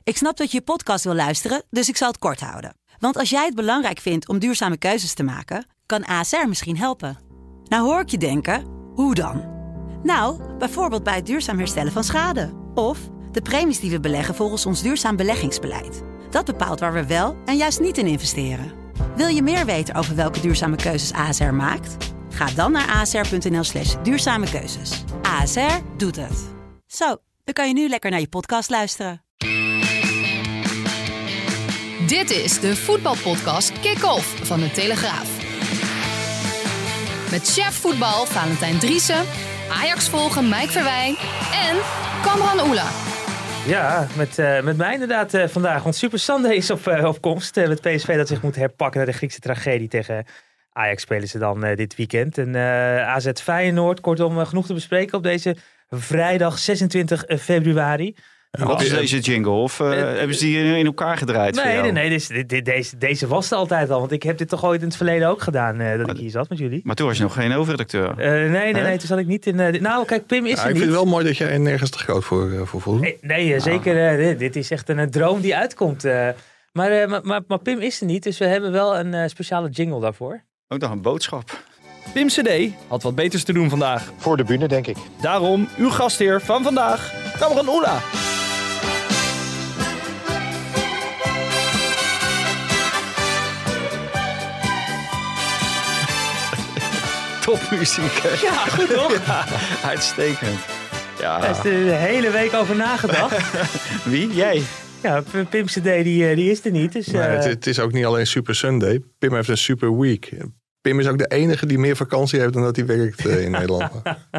Ik snap dat je podcast wil luisteren, dus ik zal het kort houden. Want als jij het belangrijk vindt om duurzame keuzes te maken, kan ASR misschien helpen. Nou hoor ik je denken, hoe dan? Nou, bijvoorbeeld bij het duurzaam herstellen van schade. Of de premies die we beleggen volgens ons duurzaam beleggingsbeleid. Dat bepaalt waar we wel en juist niet in investeren. Wil je meer weten over welke duurzame keuzes ASR maakt? Ga dan naar asr.nl/duurzame keuzes. ASR doet het. Zo, dan kan je nu lekker naar je podcast luisteren. Dit is de voetbalpodcast Kick-Off van de Telegraaf. Met chef voetbal Valentijn Driessen, Ajax volgen Mike Verwij en Kamran Oela. Ja, met mij inderdaad vandaag. Want Super Sunday is op komst. Met PSV dat zich moet herpakken naar de Griekse tragedie tegen Ajax spelen ze dan dit weekend. En AZ Feyenoord, kortom genoeg te bespreken op deze vrijdag 26 februari. Wat is deze jingle? Of hebben ze die in elkaar gedraaid? Nee, deze was er altijd al. Want ik heb dit toch ooit in het verleden ook gedaan, dat ik hier zat met jullie. Maar toen was je nog geen hoofdredacteur. Nee, toen zat ik niet in... nou, kijk, Pim is er niet. Ik vind het wel mooi dat jij nergens te groot voor voelt. Nee, zeker. Dit is echt een droom die uitkomt. Maar Pim is er niet, dus we hebben wel een speciale jingle daarvoor. Ook nog een boodschap. Pim CD had wat beters te doen vandaag. Voor de bühne, denk ik. Daarom uw gastheer van vandaag, Kamran Oela. Topmuziek. Ja, goed toch? Ja, uitstekend. Ja. Daar is de hele week over nagedacht. Wie? Jij? Ja, Pim CD die is er niet. Dus, het is ook niet alleen Super Sunday. Pim heeft een super week. Pim is ook de enige die meer vakantie heeft dan dat hij werkt in Nederland.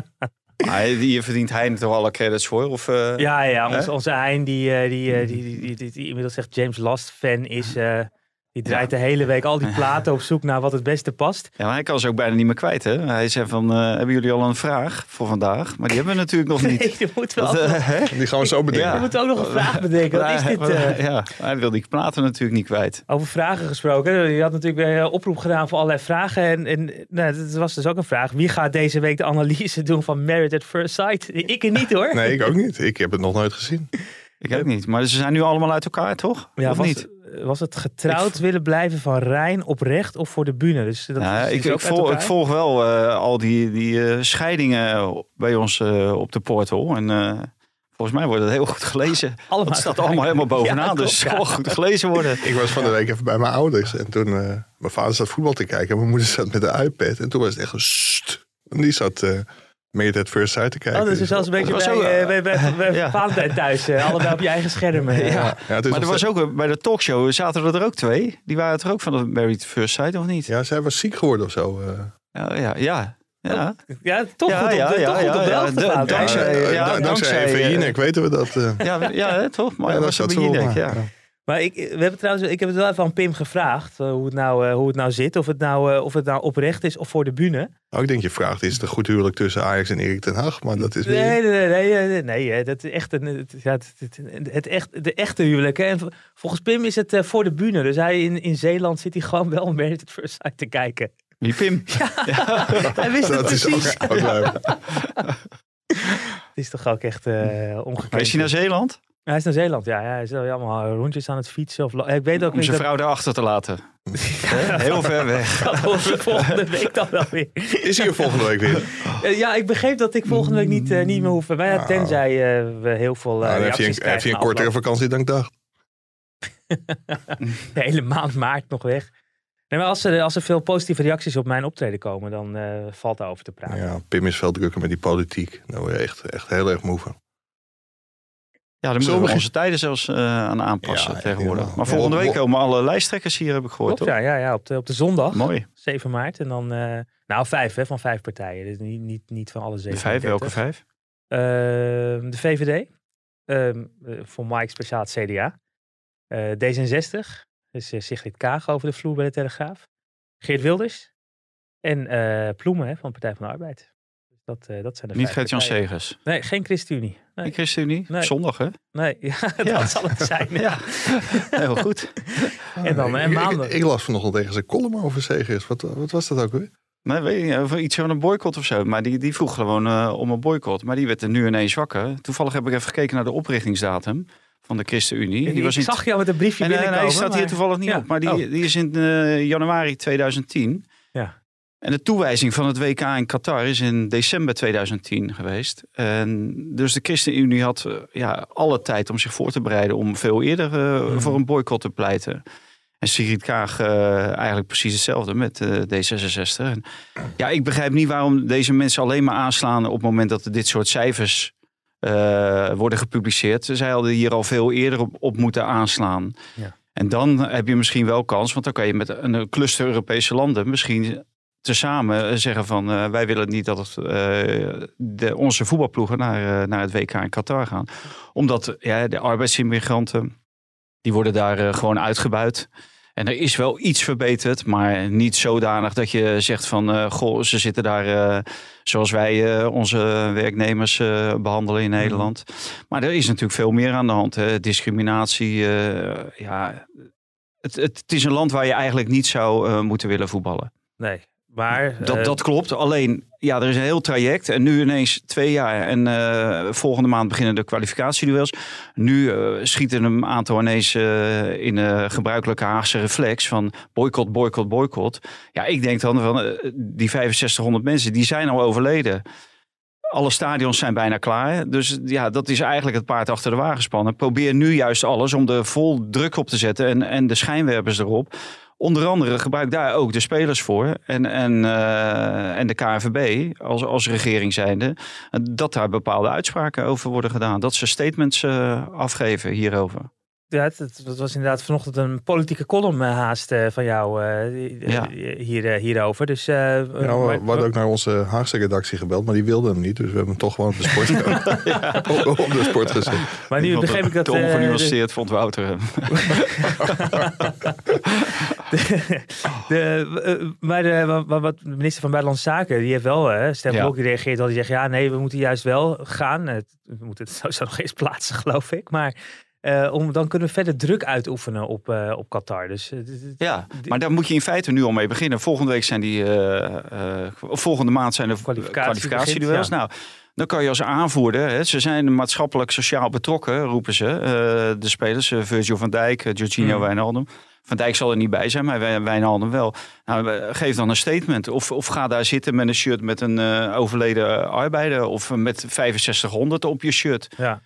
Hier verdient Hein toch alle credits voor? Of, onze Hein die inmiddels zegt James Last fan is... Die draait de hele week al die platen op zoek naar wat het beste past. Ja, maar hij kan ze ook bijna niet meer kwijt. Hè? Hij zei van, hebben jullie al een vraag voor vandaag? Maar die hebben we natuurlijk nog niet. Nee, die moeten we die gaan we zo bedenken. We moeten ook nog een vraag bedenken. Wat is dit? Ja, hij wil die platen natuurlijk niet kwijt. Over vragen gesproken. Je had natuurlijk weer een oproep gedaan voor allerlei vragen. En dat was dus ook een vraag. Wie gaat deze week de analyse doen van Married at First Sight? Ik er niet hoor. Nee, ik ook niet. Ik heb het nog nooit gezien. Ik ook niet. Maar ze zijn nu allemaal uit elkaar, toch? Ja, of niet? Was het getrouwd willen blijven van Rijn oprecht of voor de bühne? Dus dat ik volg wel al die scheidingen bij ons op de portal. En volgens mij wordt het heel goed gelezen. Het staat allemaal helemaal bovenaan. Dus het zal goed gelezen worden. Ik was van de week even bij mijn ouders. En toen, mijn vader zat voetbal te kijken. En mijn moeder zat met de iPad. En toen was het echt een En die zat... Married at First Sight te kijken. Dus het was een beetje bij Valentijn thuis. Allebei op je eigen schermen. Ja, maar er was ook bij de talkshow zaten er ook twee. Die waren er ook van de Married at First Sight, of niet? Ja, zij was ziek geworden of zo. Ja, toch goed op de helft staan. Dankzij Even Jinek weten we dat. Toch? Maar dat was bij Jinek, ja. Maar ik heb het wel even aan Pim gevraagd hoe het nou zit. Of het nou oprecht is of voor de bühne. Ik denk je vraagt, is het een goed huwelijk tussen Ajax en Erik ten Hag? Maar dat is Nee, dat is echt de echte huwelijk. Hè. En volgens Pim is het voor de bühne. Dus hij in Zeeland zit hij gewoon wel Married at First Sight te kijken. Wie, Pim? Ja, hij wist het precies. Het is toch ook echt ongekend. Is hij naar Zeeland? Hij is naar Zeeland, ja. Hij is allemaal rondjes aan het fietsen. Ik weet ook om zijn vrouw daarachter te laten. Heel ver weg. Dat horen we volgende week dan wel weer. Is hij er volgende week weer? Ja, ik begreep dat ik volgende week niet meer hoef. Maar tenzij we heel veel reacties krijgen. Heb je een kortere vakantie dan ik dacht? De hele maand maart nog weg. Nee, maar als er veel positieve reacties op mijn optreden komen, dan valt daarover te praten. Ja, Pim is veel drukker met die politiek. Daar word je echt heel erg moe van. Ja, daar moeten we onze tijden zelfs aan aanpassen tegenwoordig. Maar volgende week komen alle lijsttrekkers hier, heb ik gehoord. Klopt, ja, op de zondag. Mooi. 7 maart. En dan 5 van 5 partijen. Dus niet van alle 7. De 5? Welke 5? De VVD. Voor Mike speciaal het CDA. D66. Dus Sigrid Kaag over de vloer bij de Telegraaf. Geert Wilders. En Ploemen van de Partij van de Arbeid. Dat zijn de niet Gert-Jan Segers? Nee, geen ChristenUnie. Nee. Geen ChristenUnie? Nee. Zondag, hè? Nee, dat zal het zijn. Ja, heel goed. En dan maandag. Ik las vanochtend tegen zijn column over Segers. Wat was dat ook weer? Nee, weet je, over iets van een boycott of zo. Maar die vroeg gewoon om een boycott. Maar die werd er nu ineens wakker. Toevallig heb ik even gekeken naar de oprichtingsdatum. van de ChristenUnie. Ik zag jou met een briefje binnenkomen. Nee, staat hier toevallig niet op. Maar die is in januari 2010. Ja. En de toewijzing van het WK in Qatar is in december 2010 geweest. En dus de ChristenUnie had alle tijd om zich voor te bereiden om veel eerder voor een boycott te pleiten. En Sigrid Kaag eigenlijk precies hetzelfde met D66. En, ik begrijp niet waarom deze mensen alleen maar aanslaan op het moment dat er dit soort cijfers worden gepubliceerd. Zij hadden hier al veel eerder op moeten aanslaan. Ja. En dan heb je misschien wel kans, want dan kan je met een cluster Europese landen misschien tezamen zeggen van wij willen niet dat onze voetbalploegen naar het WK in Qatar gaan. Omdat de arbeidsimmigranten, die worden daar gewoon uitgebuit. En er is wel iets verbeterd, maar niet zodanig dat je zegt van ze zitten daar zoals wij onze werknemers behandelen in Nederland. Maar er is natuurlijk veel meer aan de hand. Hè. Discriminatie. Het is een land waar je eigenlijk niet zou moeten willen voetballen. Nee. Maar, dat klopt. Alleen, er is een heel traject. En nu ineens 2 jaar. En volgende maand beginnen de kwalificatieduels. Nu schieten een aantal ineens in gebruikelijke Haagse reflex van boycott, boycott, boycott. Ja, ik denk dan van die 6500 mensen, die zijn al overleden. Alle stadions zijn bijna klaar. Dus dat is eigenlijk het paard achter de wagen spannen. Probeer nu juist alles om er vol druk op te zetten en de schijnwerpers erop. Onder andere gebruik daar ook de spelers voor en de KNVB als regering zijnde. Dat daar bepaalde uitspraken over worden gedaan. Dat ze statements afgeven hierover. Ja, het was inderdaad vanochtend een politieke column haast van jou hierover. Dus, we hadden ook naar onze Haagse redactie gebeld, maar die wilden hem niet. Dus we hebben hem toch gewoon op de sport, op de sport gezet. Maar nu begreep ik dat... Te ongenuanceerd vond Wouter hem. Wat de minister van Buitenlandse Zaken, die heeft wel stemblok gereageerd. Die zegt, nee, we moeten juist wel gaan. We moeten het sowieso nog eens plaatsen, geloof ik. Maar... dan kunnen we verder druk uitoefenen op Qatar. Dus, maar daar moet je in feite nu al mee beginnen. Volgende week zijn volgende maand zijn de kwalificatieduels. Nou, dan kan je als aanvoerder, ze zijn maatschappelijk sociaal betrokken, roepen ze. De spelers, Virgil van Dijk, Jorginho Wijnaldum. Van Dijk zal er niet bij zijn, maar Wijnaldum wel. Nou, geef dan een statement. Of ga daar zitten met een shirt met een overleden arbeider. Of met 6500 op je shirt. Ja.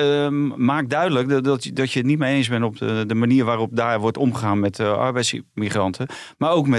Maak duidelijk dat je het niet mee eens bent op de manier waarop daar wordt omgegaan met arbeidsmigranten. Maar ook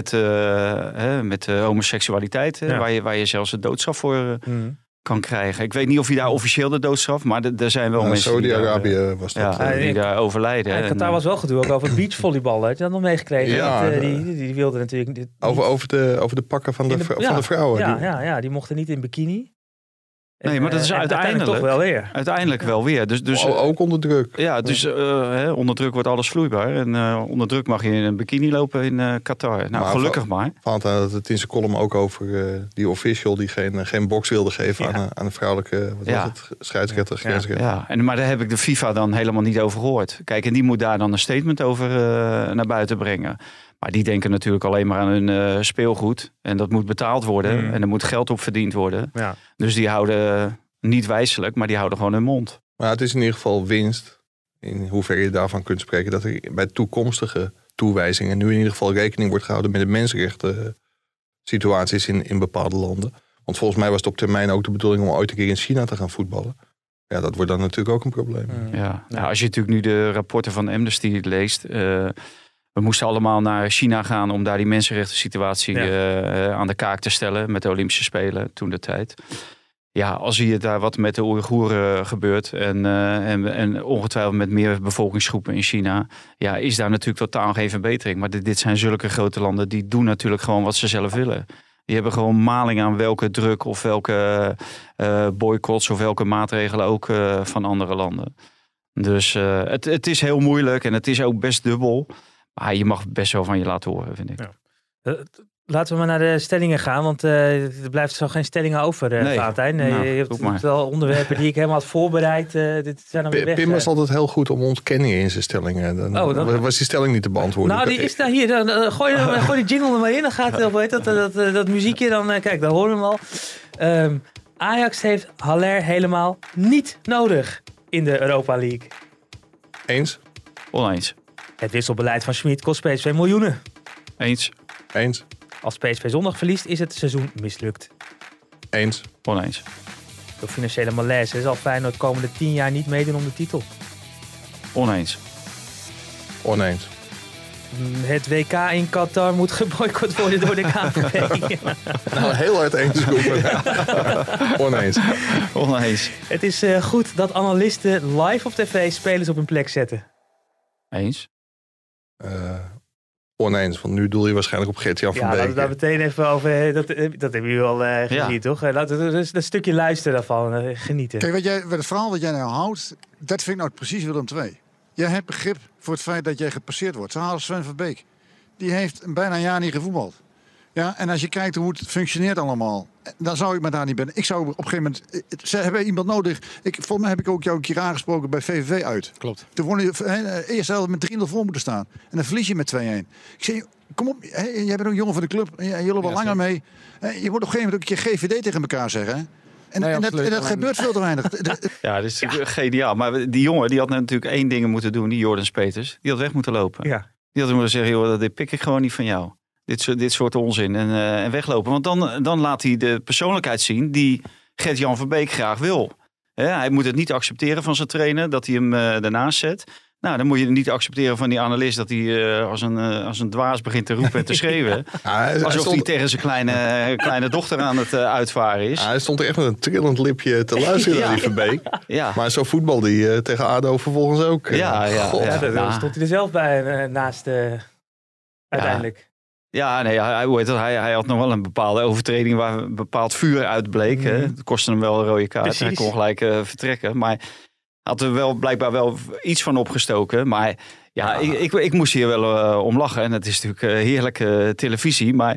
met homoseksualiteit. Waar je zelfs de doodstraf voor... kan krijgen. Ik weet niet of hij daar officieel de doodstraf, maar er zijn wel mensen Saudi-Arabië was dat. Die daar overlijden. En Qatar was wel gedoe ook over beachvolleybal. Had je dat nog meegekregen? Ja, die wilde natuurlijk... Over de pakken van de vrouwen. Ja, die mochten niet in bikini. Nee, maar dat is uiteindelijk toch wel weer. Uiteindelijk wel weer. Dus, ook onder druk. Ja, dus onder druk wordt alles vloeibaar. En onder druk mag je in een bikini lopen in Qatar. Nou, gelukkig maar. Fanta had het in zijn column ook over die official die geen box wilde geven aan een vrouwelijke scheidsrechter. Ja. Maar daar heb ik de FIFA dan helemaal niet over gehoord. Kijk, en die moet daar dan een statement over naar buiten brengen. Maar die denken natuurlijk alleen maar aan hun speelgoed. En dat moet betaald worden. En er moet geld op verdiend worden. Ja. Dus die houden niet wijselijk, maar die houden gewoon hun mond. Maar het is in ieder geval winst. In hoeverre je daarvan kunt spreken. Dat er bij toekomstige toewijzingen nu in ieder geval rekening wordt gehouden met de mensenrechten situaties in bepaalde landen. Want volgens mij was het op termijn ook de bedoeling om ooit een keer in China te gaan voetballen. Ja, dat wordt dan natuurlijk ook een probleem. Ja. Nou, als je natuurlijk nu de rapporten van Amnesty leest... we moesten allemaal naar China gaan om daar die mensenrechten situatie aan de kaak te stellen met de Olympische Spelen toen de tijd. Ja, als hier daar wat met de Oeigoeren gebeurt en ongetwijfeld met meer bevolkingsgroepen in China, is daar natuurlijk totaal geen verbetering. Maar dit zijn zulke grote landen, die doen natuurlijk gewoon wat ze zelf willen. Die hebben gewoon maling aan welke druk of welke boycotts of welke maatregelen ook van andere landen. Dus het is heel moeilijk en het is ook best dubbel. Maar je mag best wel van je laten horen, vind ik. Ja. Laten we maar naar de stellingen gaan, want er blijft zo geen stellingen over, Valentijn. Je hebt wel onderwerpen die ik helemaal had voorbereid. Dit zijn dan weer weg. Pim was altijd heel goed om ontkenningen in zijn stellingen. Dan was die stelling niet te beantwoorden. Nou, die is daar hier. Gooi die jingle er maar in. Dan gaat dat muziekje. Dan, kijk, daar horen we hem al. Ajax heeft Haller helemaal niet nodig in de Europa League. Eens. Oneens. Het wisselbeleid van Schmid kost PSV miljoenen. Eens. Eens. Als PSV zondag verliest, is het seizoen mislukt. Eens. Oneens. Door financiële malaise zal Feyenoord komende 10 jaar niet meedoen om de titel. Oneens. Oneens. Het WK in Qatar moet geboycott worden door de KNVB. Nou, heel hard eens. Oneens. Oneens. Het is goed dat analisten live op tv spelers op hun plek zetten. Eens. Oneens, want nu doel je waarschijnlijk op Gert-Jan van Ja, laten we Beek. daar meteen even over. Dat hebben jullie al gezien, toch? Laten we dus een stukje luisteren daarvan. Genieten. Kijk, het verhaal wat jij nou houdt, dat vind ik nou precies Willem II. Jij hebt begrip voor het feit dat jij gepasseerd wordt. Zo halen Sven van Beek. Die heeft bijna een jaar niet gevoetbald. Ja, en als je kijkt hoe het functioneert allemaal, dan zou ik me daar niet bij. Ik zou op een gegeven moment. Ze hebben iemand nodig. Volgens mij heb ik ook jou een keer aangesproken bij VVV uit. Klopt. Toen won je eerst zelf met 3-0 voor moeten staan. En dan verlies je met 2-1. Ik zeg, kom op, jij bent ook een jongen van de club. En je loopt al langer mee. Je moet op een gegeven moment ook een keer GVD tegen elkaar zeggen. Hè? En dat gebeurt veel te weinig. Ja, dat is geniaal. Maar die jongen die had natuurlijk 1 ding moeten doen, die Jordan Peters. Die had weg moeten lopen. Ja. Die had moeten zeggen, joh, dit pik ik gewoon niet van jou. Dit soort onzin en weglopen. Want dan laat hij de persoonlijkheid zien die Gert-Jan van Beek graag wil. Hij moet het niet accepteren van zijn trainer dat hij hem daarnaast zet. Nou, dan moet je het niet accepteren van die analist dat hij als een dwaas begint te roepen en te schreeuwen. Ja, Alsof hij tegen zijn kleine dochter aan het uitvaren is. Ja, hij stond er echt met een trillend lipje te luisteren naar die Van Beek. Ja. Maar zo voetbal die tegen ADO vervolgens ook. God. Ja, daar stond hij er zelf bij naast uiteindelijk. Ja, nee, hij had nog wel een bepaalde overtreding waar een bepaald vuur uitbleek. Hè. Het kostte hem wel een rode kaart. Precies. Hij kon gelijk vertrekken. Maar had er wel blijkbaar wel iets van opgestoken. Maar ja, ik moest hier wel om lachen. En het is natuurlijk heerlijke televisie. Maar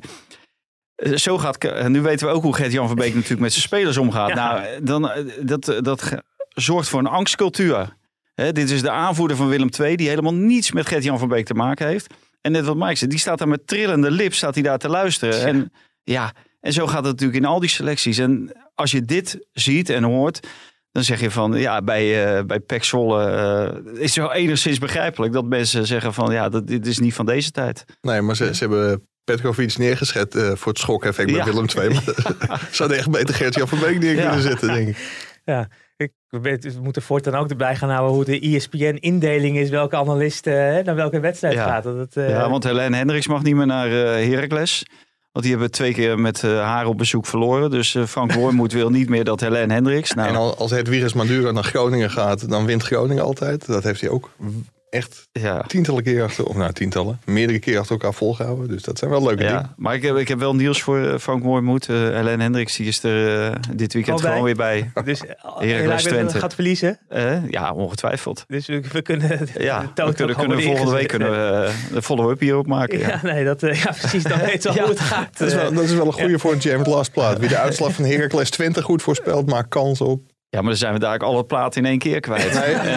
zo gaat. Nu weten we ook hoe Gert-Jan van Beek natuurlijk met zijn spelers omgaat. Ja. Nou, dat zorgt voor een angstcultuur. Dit is de aanvoerder van Willem II, die helemaal niets met Gert-Jan van Beek te maken heeft. En net wat Mike zei, die staat daar met trillende lip, staat hij daar te luisteren. En zo gaat het natuurlijk in al die selecties. En als je dit ziet en hoort, dan zeg je van, ja, bij PEC Zwolle is het wel enigszins begrijpelijk dat mensen zeggen van, dit is niet van deze tijd. Nee, maar ze hebben Petkovic neergezet voor het schokeffect bij Willem II. Maar ze hadden echt beter Gert-Jan van Beek neer kunnen zetten, denk ik. Ja. We moeten voortaan ook erbij gaan houden hoe de ESPN-indeling is. Welke analist naar welke wedstrijd gaat. Ja, want Helene Hendricks mag niet meer naar Heracles. Want die hebben 2 keer met haar op bezoek verloren. Dus Frank Wormoed wil niet meer dat Helene Hendricks. Nou, en als Hedwiges Maduro naar Groningen gaat, dan wint Groningen altijd. Dat heeft hij ook echt tientallen keer meerdere keer achter elkaar volgehouden. Dus dat zijn wel leuke dingen. Maar ik heb wel nieuws voor Frank Wormoed. Helene Hendricks die is er dit weekend gewoon weer bij. Dus Heracles Twente gaat verliezen? Ja, ongetwijfeld. Dus we kunnen kunnen volgende week de follow-up hierop maken. Ja, nee, precies. Dan weten we hoe het gaat. Dat is wel een goede voor een Jam Last plaat. Wie de uitslag van Heracles Twente goed voorspelt, maakt kans op. Ja, maar dan zijn we daar ook alle platen in 1 keer kwijt.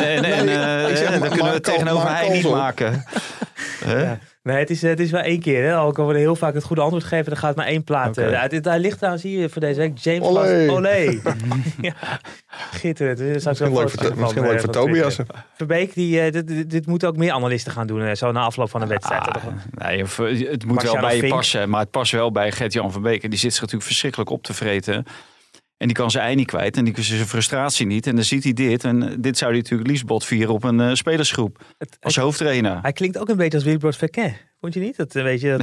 Dan kunnen we het tegenover hij niet maken. Nee, het is wel 1 keer. Hè? Al kan we heel vaak het goede antwoord geven, dan gaat maar 1 plaat. Daar ligt trouwens hier voor deze week James Olé. Ja, gitterend. Misschien leuk voor Tobias. Verbeek, dit moeten ook meer analisten gaan doen. Zo na afloop van de wedstrijd. Nee, het moet wel bij je passen. Maar het past wel bij Gert-Jan van Beek. En die zit zich natuurlijk verschrikkelijk op te vreten. En die kan zijn ei niet kwijt en die kan zijn frustratie niet. En dan ziet hij dit. En dit zou hij natuurlijk liefst botvieren op een spelersgroep. Als hoofdtrainer. Hij klinkt ook een beetje als Wilbrod Verken. Vond je niet? Dat weet je.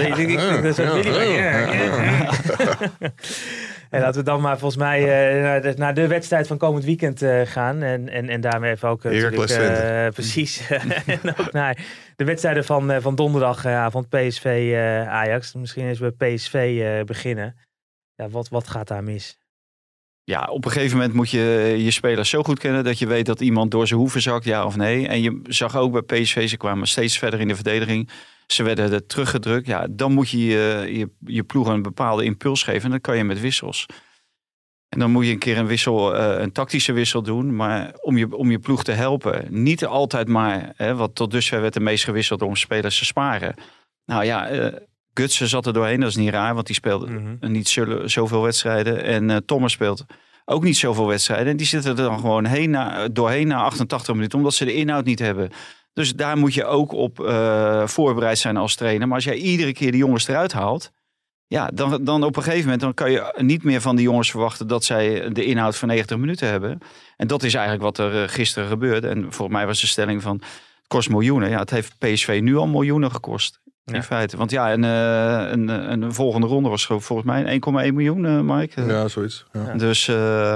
En laten we dan maar volgens mij naar de wedstrijd van komend weekend gaan. En daarmee even ook precies. En ook naar de wedstrijden van donderdagavond PSV Ajax. Misschien eens bij PSV beginnen. Ja, wat gaat daar mis? Ja, op een gegeven moment moet je je spelers zo goed kennen dat je weet dat iemand door zijn hoeven zakt, ja of nee. En je zag ook bij PSV, ze kwamen steeds verder in de verdediging. Ze werden er teruggedrukt. Ja, dan moet je je ploeg een bepaalde impuls geven en dat kan je met wissels. En dan moet je een keer een tactische wissel doen, maar om je ploeg te helpen. Niet altijd maar, wat tot dusver werd de meest gewisseld om spelers te sparen. Nou ja, Gutsen zat er doorheen, dat is niet raar, want die speelde niet zoveel wedstrijden. En Thomas speelt ook niet zoveel wedstrijden. En die zitten er dan gewoon doorheen na 88 minuten, omdat ze de inhoud niet hebben. Dus daar moet je ook op voorbereid zijn als trainer. Maar als jij iedere keer de jongens eruit haalt, ja, dan op een gegeven moment dan kan je niet meer van die jongens verwachten dat zij de inhoud van 90 minuten hebben. En dat is eigenlijk wat er gisteren gebeurde. En volgens mij was de stelling van, het kost miljoenen. Ja, het heeft PSV nu al miljoenen gekost. In feite. Want ja, een volgende ronde was volgens mij 1,1 miljoen, Mike. Ja, zoiets. Ja. Dus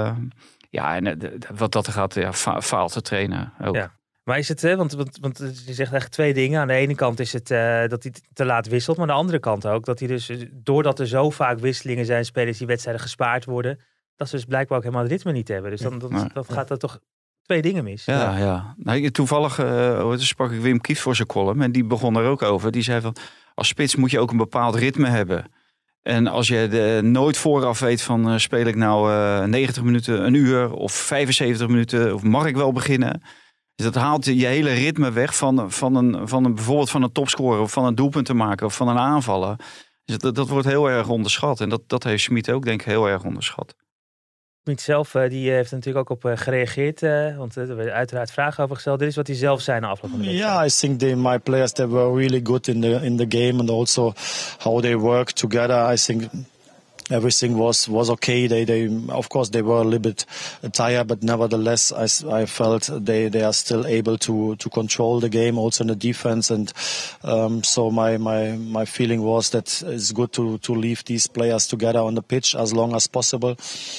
wat dat er gaat, faalt te trainen ook. Ja. Maar is het, want je zegt eigenlijk twee dingen. Aan de ene kant is het dat hij te laat wisselt. Maar aan de andere kant ook dat hij dus, doordat er zo vaak wisselingen zijn, spelers die wedstrijden gespaard worden, dat ze dus blijkbaar ook helemaal het ritme niet hebben. Dus dan gaat er toch twee dingen mis. Ja. Nou, toevallig sprak ik Wim Kieft voor zijn column. En die begon er ook over. Die zei van, als spits moet je ook een bepaald ritme hebben. En als je nooit vooraf weet van, speel ik nou 90 minuten, een uur of 75 minuten, of mag ik wel beginnen? Dus dat haalt je hele ritme weg van bijvoorbeeld van een topscorer of van een doelpunt te maken of van een aanvaller. Dus dat wordt heel erg onderschat. En dat heeft Schmid ook denk ik heel erg onderschat. Schmid zelf, die heeft er natuurlijk ook op gereageerd. Want er werden uiteraard vragen over gesteld. Dit is wat hij zelf zei na afloop van de wedstrijd. Yeah, I think my players they were really good in the game, and also how they work together. I think everything was okay. They of course they were a little bit tired, but nevertheless I felt they are still able to control the game also in the defense, and so my feeling was that it's good to leave these players together on the pitch as long as possible.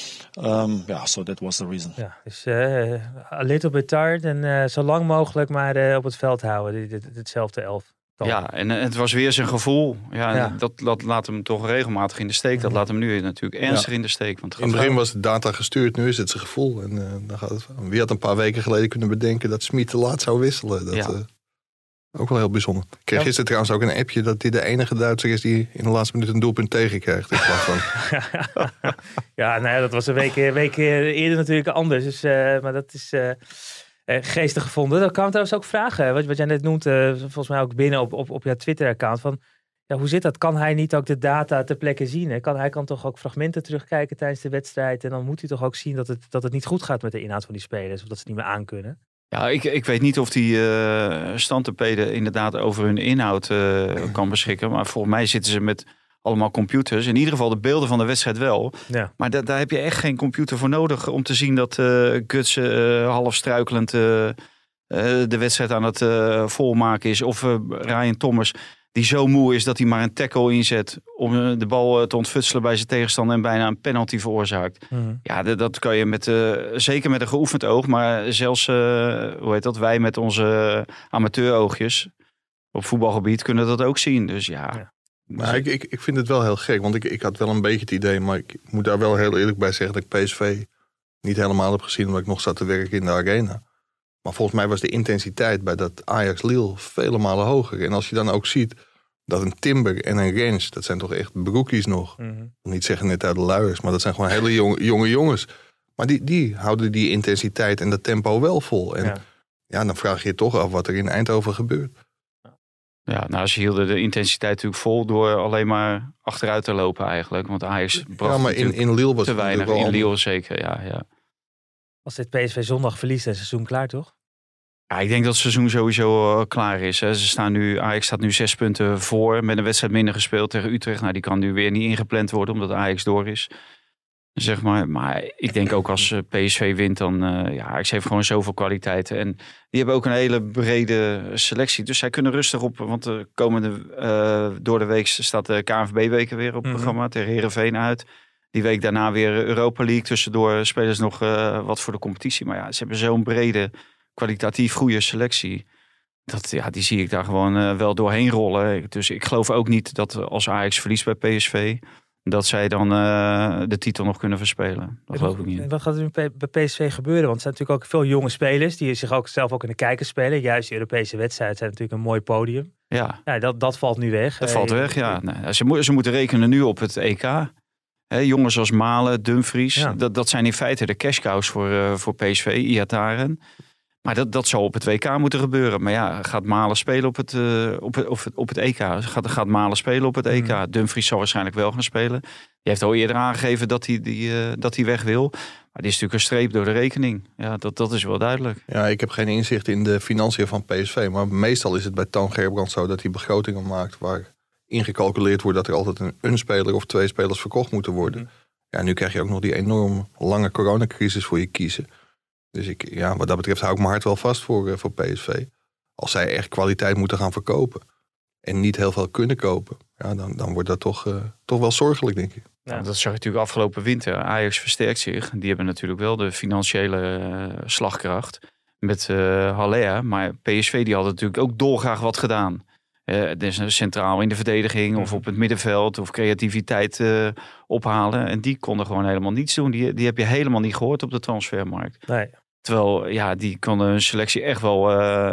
So that was the reason. Ja, dus a little bit tired en zo lang mogelijk maar op het veld houden. Hetzelfde elf. Ja, en het was weer zijn gevoel. Ja. Dat laat hem toch regelmatig in de steek. Dat laat hem nu natuurlijk ernstig in de steek. Want in het begin was de data gestuurd, nu is het zijn gevoel. En dan gaat het. Wie had een paar weken geleden kunnen bedenken dat Schmid te laat zou wisselen? Dat ook wel heel bijzonder. Ik kreeg gisteren trouwens ook een appje dat hij de enige Duitser is die in de laatste minuut een doelpunt tegenkrijgt. In plaats van. Dat was een week eerder natuurlijk anders. Dus, maar dat is geestig gevonden. Dan kwamen trouwens ook vragen. Wat jij net noemt, volgens mij ook binnen op jouw Twitter-account. Van, ja, hoe zit dat? Kan hij niet ook de data ter plekke zien? Hè? Hij kan toch ook fragmenten terugkijken tijdens de wedstrijd. En dan moet hij toch ook zien dat het niet goed gaat met de inhoud van die spelers. Of dat ze het niet meer aankunnen. Ja, ik weet niet of die standtepeden inderdaad over hun inhoud kan beschikken. Maar volgens mij zitten ze met allemaal computers. In ieder geval de beelden van de wedstrijd wel. Ja. Maar daar heb je echt geen computer voor nodig om te zien dat Guts half struikelend de wedstrijd aan het volmaken is. Of Ryan Thomas die zo moe is dat hij maar een tackle inzet om de bal te ontfutselen bij zijn tegenstander en bijna een penalty veroorzaakt. Mm-hmm. Ja, dat kan je zeker met een geoefend oog, maar zelfs wij met onze amateuroogjes op voetbalgebied kunnen dat ook zien. Dus ja. Maar ik vind het wel heel gek, want ik had wel een beetje het idee, maar ik moet daar wel heel eerlijk bij zeggen dat ik PSV niet helemaal heb gezien omdat ik nog zat te werken in de arena. Maar volgens mij was de intensiteit bij dat Ajax-Lille vele malen hoger. En als je dan ook ziet dat een Timber en een Rens, dat zijn toch echt broekies nog. Mm-hmm. Niet zeggen net uit de luiers, maar dat zijn gewoon hele jonge jongens. Maar die houden die intensiteit en dat tempo wel vol. En dan vraag je je toch af wat er in Eindhoven gebeurt. Ja, nou, ze hielden de intensiteit natuurlijk vol door alleen maar achteruit te lopen eigenlijk. Want Ajax bracht maar in Lille was te weinig. In Lille zeker, ja. Als dit PSV zondag verliest, is het seizoen klaar, toch? Ja, ik denk dat het seizoen sowieso klaar is. Hè. Ajax staat nu 6 punten voor met een wedstrijd minder gespeeld tegen Utrecht. Nou, die kan nu weer niet ingepland worden omdat Ajax door is. Zeg maar ik denk ook als PSV wint, dan Ajax heeft gewoon zoveel kwaliteiten. En die hebben ook een hele brede selectie. Dus zij kunnen rustig op, want de komende door de week staat de KNVB-weken weer op het programma tegen Heerenveen uit. Die week daarna weer Europa League. Tussendoor spelen ze nog wat voor de competitie. Maar ja, ze hebben zo'n brede, kwalitatief goede selectie. Die zie ik daar gewoon wel doorheen rollen. Dus ik geloof ook niet dat als Ajax verliest bij PSV, dat zij dan de titel nog kunnen verspelen. Dat geloof ik niet. Wat gaat er nu bij PSV gebeuren? Want er zijn natuurlijk ook veel jonge spelers die zich ook zelf ook in de kijker spelen. Juist de Europese wedstrijden zijn natuurlijk een mooi podium. Ja, dat valt nu weg. Dat valt weg, ja. Nee, ze moeten rekenen nu op het EK. Jongens als Malen, Dumfries. Ja. Dat zijn in feite de cash cows voor PSV, Iataren. Maar dat zou op het WK moeten gebeuren. Maar ja, gaat Malen spelen op het EK? Gaat Malen spelen op het EK? Dumfries zal waarschijnlijk wel gaan spelen. Die heeft al eerder aangegeven dat hij weg wil. Maar die is natuurlijk een streep door de rekening. Ja, dat is wel duidelijk. Ja, ik heb geen inzicht in de financiën van PSV. Maar meestal is het bij Toon Gerbrandt zo dat hij begrotingen maakt waar ingecalculeerd wordt dat er altijd een speler of 2 spelers verkocht moeten worden. Ja, nu krijg je ook nog die enorm lange coronacrisis voor je kiezen. Dus wat dat betreft hou ik mijn hart wel vast voor PSV. Als zij echt kwaliteit moeten gaan verkopen en niet heel veel kunnen kopen, ja, dan wordt dat toch wel zorgelijk, denk ik. Ja. Dat zag je natuurlijk afgelopen winter. Ajax versterkt zich. Die hebben natuurlijk wel de financiële slagkracht met Haller. Maar PSV die had natuurlijk ook dolgraag wat gedaan. Dus centraal in de verdediging of op het middenveld of creativiteit ophalen. En die konden gewoon helemaal niets doen. Die heb je helemaal niet gehoord op de transfermarkt. Nee. Terwijl, ja, die konden hun selectie echt wel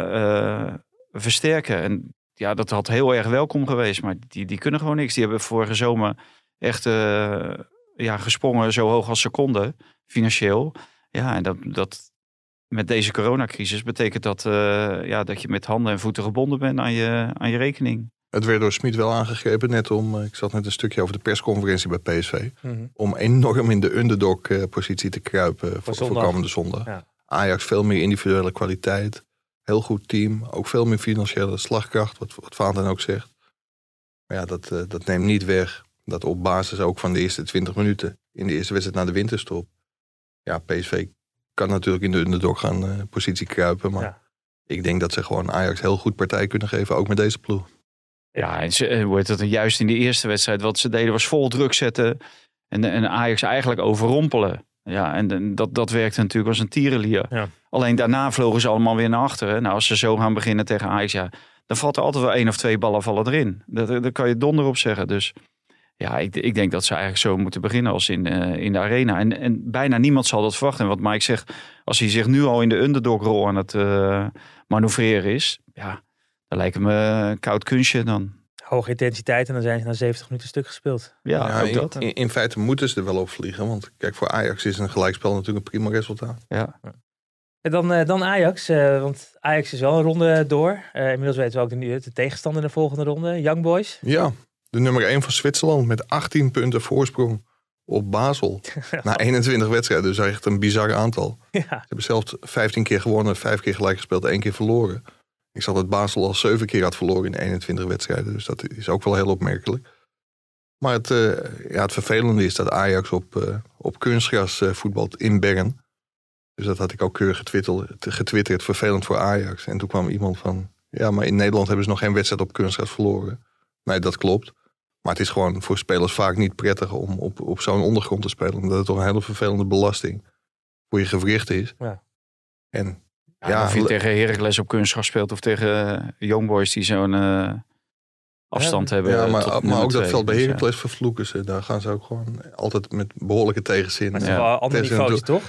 versterken. En ja, dat had heel erg welkom geweest. Maar die kunnen gewoon niks. Die hebben vorige zomer echt gesprongen zo hoog als ze konden, financieel. Ja, en dat met deze coronacrisis betekent dat je met handen en voeten gebonden bent aan je rekening. Het werd door Smit wel aangegrepen, ik zat net een stukje over de persconferentie bij PSV, om enorm in de underdog-positie te kruipen voor komende zondag. Ja. Ajax veel meer individuele kwaliteit, heel goed team, ook veel meer financiële slagkracht, wat Vaanten ook zegt. Maar ja, dat neemt niet weg dat op basis ook van de eerste 20 minuten in de eerste wedstrijd na de winterstop, ja, PSV kan natuurlijk in de underdog gaan positie kruipen, maar ik denk dat ze gewoon Ajax heel goed partij kunnen geven, ook met deze ploeg. Ja, en juist in de eerste wedstrijd wat ze deden was vol druk zetten en Ajax eigenlijk overrompelen. Ja, en dat werkte natuurlijk als een tierenlier. Ja. Alleen daarna vlogen ze allemaal weer naar achteren. Nou, als ze zo gaan beginnen tegen Ajax, ja, dan valt er altijd wel 1 of 2 ballen vallen erin. Daar kan je donder op zeggen. Dus ja, ik denk dat ze eigenlijk zo moeten beginnen als in de arena. En bijna niemand zal dat verwachten. En wat Mike zegt, als hij zich nu al in de underdog-rol aan het manoeuvreren is, ja, dan lijkt het me een koud kunstje dan. Hoge intensiteit en dan zijn ze na 70 minuten stuk gespeeld. Ja, in feite moeten ze er wel op vliegen. Want kijk, voor Ajax is een gelijkspel natuurlijk een prima resultaat. Ja. En dan Ajax. Want Ajax is wel een ronde door. Inmiddels weten we ook de tegenstander in de volgende ronde. Young Boys. Ja, de nummer 1 van Zwitserland met 18 punten voorsprong op Basel. Na 21 wedstrijden. Dus echt een bizar aantal. Ja. Ze hebben zelf 15 keer gewonnen, 5 keer gelijk gespeeld, 1 keer verloren. Ik zag dat Basel al 7 keer had verloren in 21 wedstrijden. Dus dat is ook wel heel opmerkelijk. Maar het vervelende is dat Ajax op kunstgras voetbalt in Bern. Dus dat had ik ook keurig getwitterd. Vervelend voor Ajax. En toen kwam iemand van, ja, maar in Nederland hebben ze nog geen wedstrijd op kunstgras verloren. Nee, dat klopt. Maar het is gewoon voor spelers vaak niet prettig om op zo'n ondergrond te spelen. Omdat het toch een hele vervelende belasting voor je gewricht is. Ja. En of je tegen Heracles op kunstgras speelt of tegen Young Boys die zo'n afstand hebben. Ja, maar ook dat veld bij Heracles vervloeken ze. Daar gaan ze ook gewoon altijd met behoorlijke tegenzin. Maar het is wel een ander niveau, toch?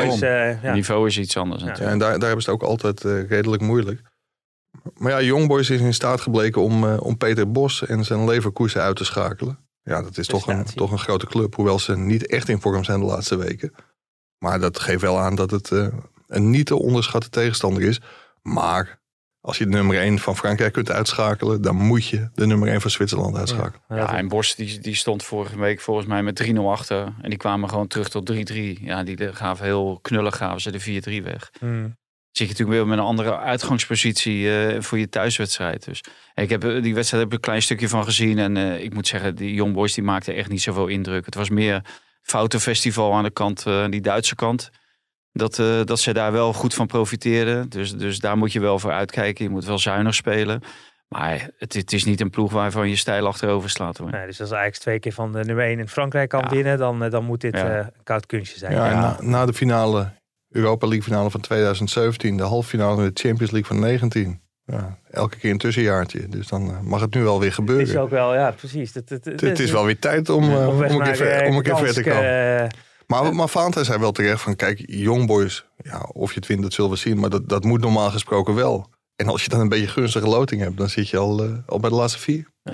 Niveau is iets anders natuurlijk. Ja, en daar hebben ze het ook altijd redelijk moeilijk. Maar ja, Young Boys is in staat gebleken om Peter Bos en zijn Leverkusen uit te schakelen. Ja, dat is toch een grote club. Hoewel ze niet echt in vorm zijn de laatste weken. Maar dat geeft wel aan dat het een niet te onderschatte tegenstander is. Maar als je de nummer 1 van Frankrijk kunt uitschakelen, dan moet je de nummer 1 van Zwitserland uitschakelen. Ja, en Bos die stond vorige week volgens mij met 3-0 achter. En die kwamen gewoon terug tot 3-3. Ja, die gaven heel knullig, gaven ze de 4-3 weg. Zit je natuurlijk weer met een andere uitgangspositie voor je thuiswedstrijd. Dus die wedstrijd heb ik een klein stukje van gezien. En ik moet zeggen, die Young Boys die maakten echt niet zoveel indruk. Het was meer foutenfestival aan de kant, die Duitse kant. Dat ze daar wel goed van profiteerden. Dus daar moet je wel voor uitkijken. Je moet wel zuinig spelen. Maar het is niet een ploeg waarvan je stijl achterover slaat. Hoor. Nee, dus als Ajax 2 keer van de nummer 1 in Frankrijk kan winnen, dan moet dit een koud kunstje zijn. Ja, na de finale, Europa League finale van 2017, de halve finale in de Champions League van 19. Ja, elke keer een tussenjaartje. Dus dan mag het nu wel weer gebeuren. Het is ook wel, ja, precies. Het is wel weer tijd om een keer verder te komen. Maar Vaanten zei wel terecht van, kijk, Young Boys, ja, of je het wint, dat zullen we zien. Maar dat moet normaal gesproken wel. En als je dan een beetje gunstige loting hebt, dan zit je al bij de laatste 4. Ja,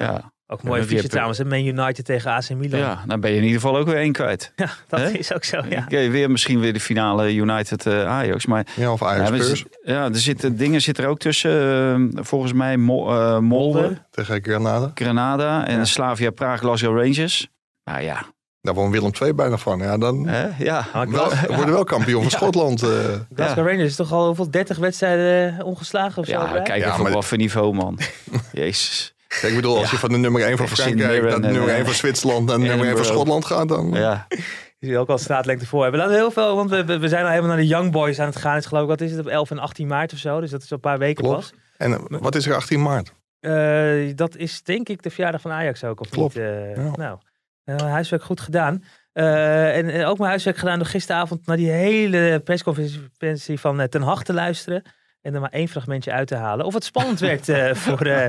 Ook een mooie die fiche heb- trouwens. Man United tegen AC Milan. Ja, dan ben je in ieder geval ook weer 1 kwijt. Ja, dat Hè? is ook zo, ja. Oké, misschien weer de finale United-Ajax. Maar Ja, of Ajax Spurs er zitten dingen er ook tussen. Volgens mij Molde, tegen Granada. Granada en Slavia Praag, Glasgow Rangers. Nou ja. Daar won Willem II bijna van. Ja, dan Ja. worden wel kampioen van Schotland. Glasgow Rangers is toch al hoeveel 30 wedstrijden ongeslagen of zo? Ja, kijk even op wat voor niveau, man. Jezus. Kijk, ik bedoel, als je van de nummer 1 van Tegen Frankrijk Sint naar de Mirren nummer en, 1 van Zwitserland naar de nummer 1 van Edinburgh. Schotland gaat, dan... Ja. Die we ook al straatlengte voor hebben. Laten we heel veel, want we zijn al helemaal naar de Young Boys aan het gaan. Het is geloof ik, wat is het, op 11 en 18 maart of zo. Dus dat is al een paar weken Klopt. pas. En wat is er 18 maart? Dat is denk ik de verjaardag van Ajax ook, of Klopt. niet? Ja. Nou, huiswerk goed gedaan. En ook mijn huiswerk gedaan door gisteravond naar die hele persconferentie van Ten Hag te luisteren. En er maar 1 fragmentje uit te halen. Of het spannend werd voor de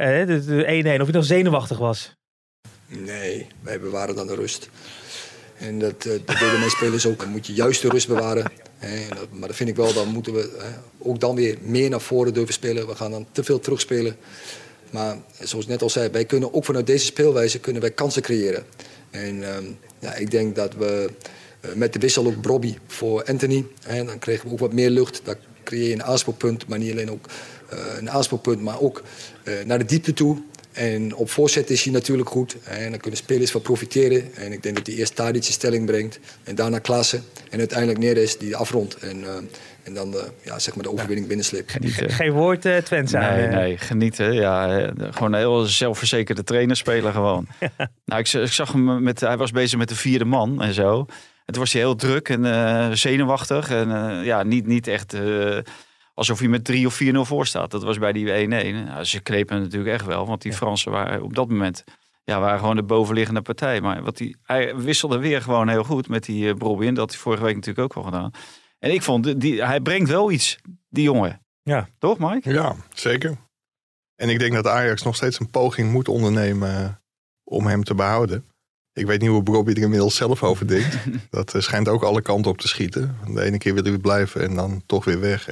1-1. Of je nog zenuwachtig was. Nee, wij bewaren dan de rust. En dat deden mijn spelers ook. Dan moet je juist de rust bewaren. Maar dat vind ik wel, dan moeten we ook dan weer meer naar voren durven spelen. We gaan dan te veel terugspelen. Maar zoals ik net al zei, wij kunnen ook vanuit deze speelwijze kunnen wij kansen creëren. En ik denk dat we met de wissel ook Brobby voor Anthony. Dan kregen we ook wat meer lucht. Daar creëer je een aanspoelpunt, maar niet alleen ook een aanspoelpunt, maar ook naar de diepte toe. En op voorzet is hij natuurlijk goed. En dan kunnen spelers van profiteren. En ik denk dat hij eerst Tadic in stelling brengt. En daarna Klaassen. En uiteindelijk Neres die afrondt. En dan zeg maar de overwinning binnensleept. Geen woord Twents aan. Nee, genieten. Ja, gewoon een heel zelfverzekerde trainer spelen gewoon. Nou, ik zag hem hij was bezig met de 4e man en zo. Het was hij heel druk en zenuwachtig. En niet echt alsof hij met 3 of 4-0 voor staat. Dat was bij die 1-1. Nou, ze knepen natuurlijk echt wel. Want die Fransen waren op dat moment waren gewoon de bovenliggende partij. Maar hij wisselde weer gewoon heel goed met die Brobby. En dat had hij vorige week natuurlijk ook wel gedaan. En ik vond, hij brengt wel iets, die jongen. Ja. Toch, Mike? Ja, zeker. En ik denk dat Ajax nog steeds een poging moet ondernemen om hem te behouden. Ik weet niet hoe Brobby er inmiddels zelf over denkt. Dat schijnt ook alle kanten op te schieten. De ene keer wil hij blijven en dan toch weer weg.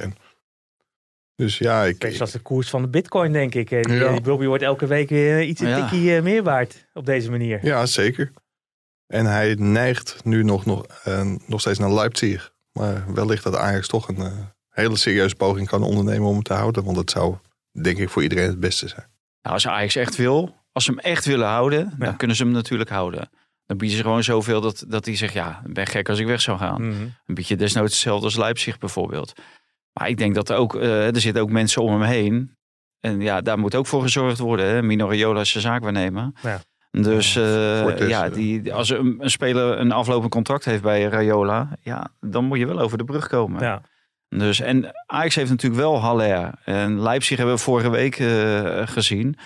Dus ja, Zoals de koers van de bitcoin, denk ik. Die Brobby wordt elke week weer iets een tikkie meer waard op deze manier. Ja, zeker. En hij neigt nu nog steeds naar Leipzig. Maar wellicht dat Ajax toch een hele serieuze poging kan ondernemen om hem te houden. Want dat zou, denk ik, voor iedereen het beste zijn. Nou, als Ajax echt wil, als ze hem echt willen houden, dan kunnen ze hem natuurlijk houden. Dan bieden ze gewoon zoveel dat hij zegt, ja, ik ben gek als ik weg zou gaan. Mm-hmm. Een beetje desnoods hetzelfde als Leipzig bijvoorbeeld. Maar ik denk dat er zitten ook mensen om hem heen. En ja, daar moet ook voor gezorgd worden. Hè? Mino Raiola is zijn zaakwaarnemer. Ja. Dus als een speler een aflopend contract heeft bij Raiola, dan moet je wel over de brug komen. Ja. Dus, en Ajax heeft natuurlijk wel Haller. En Leipzig hebben we vorige week gezien.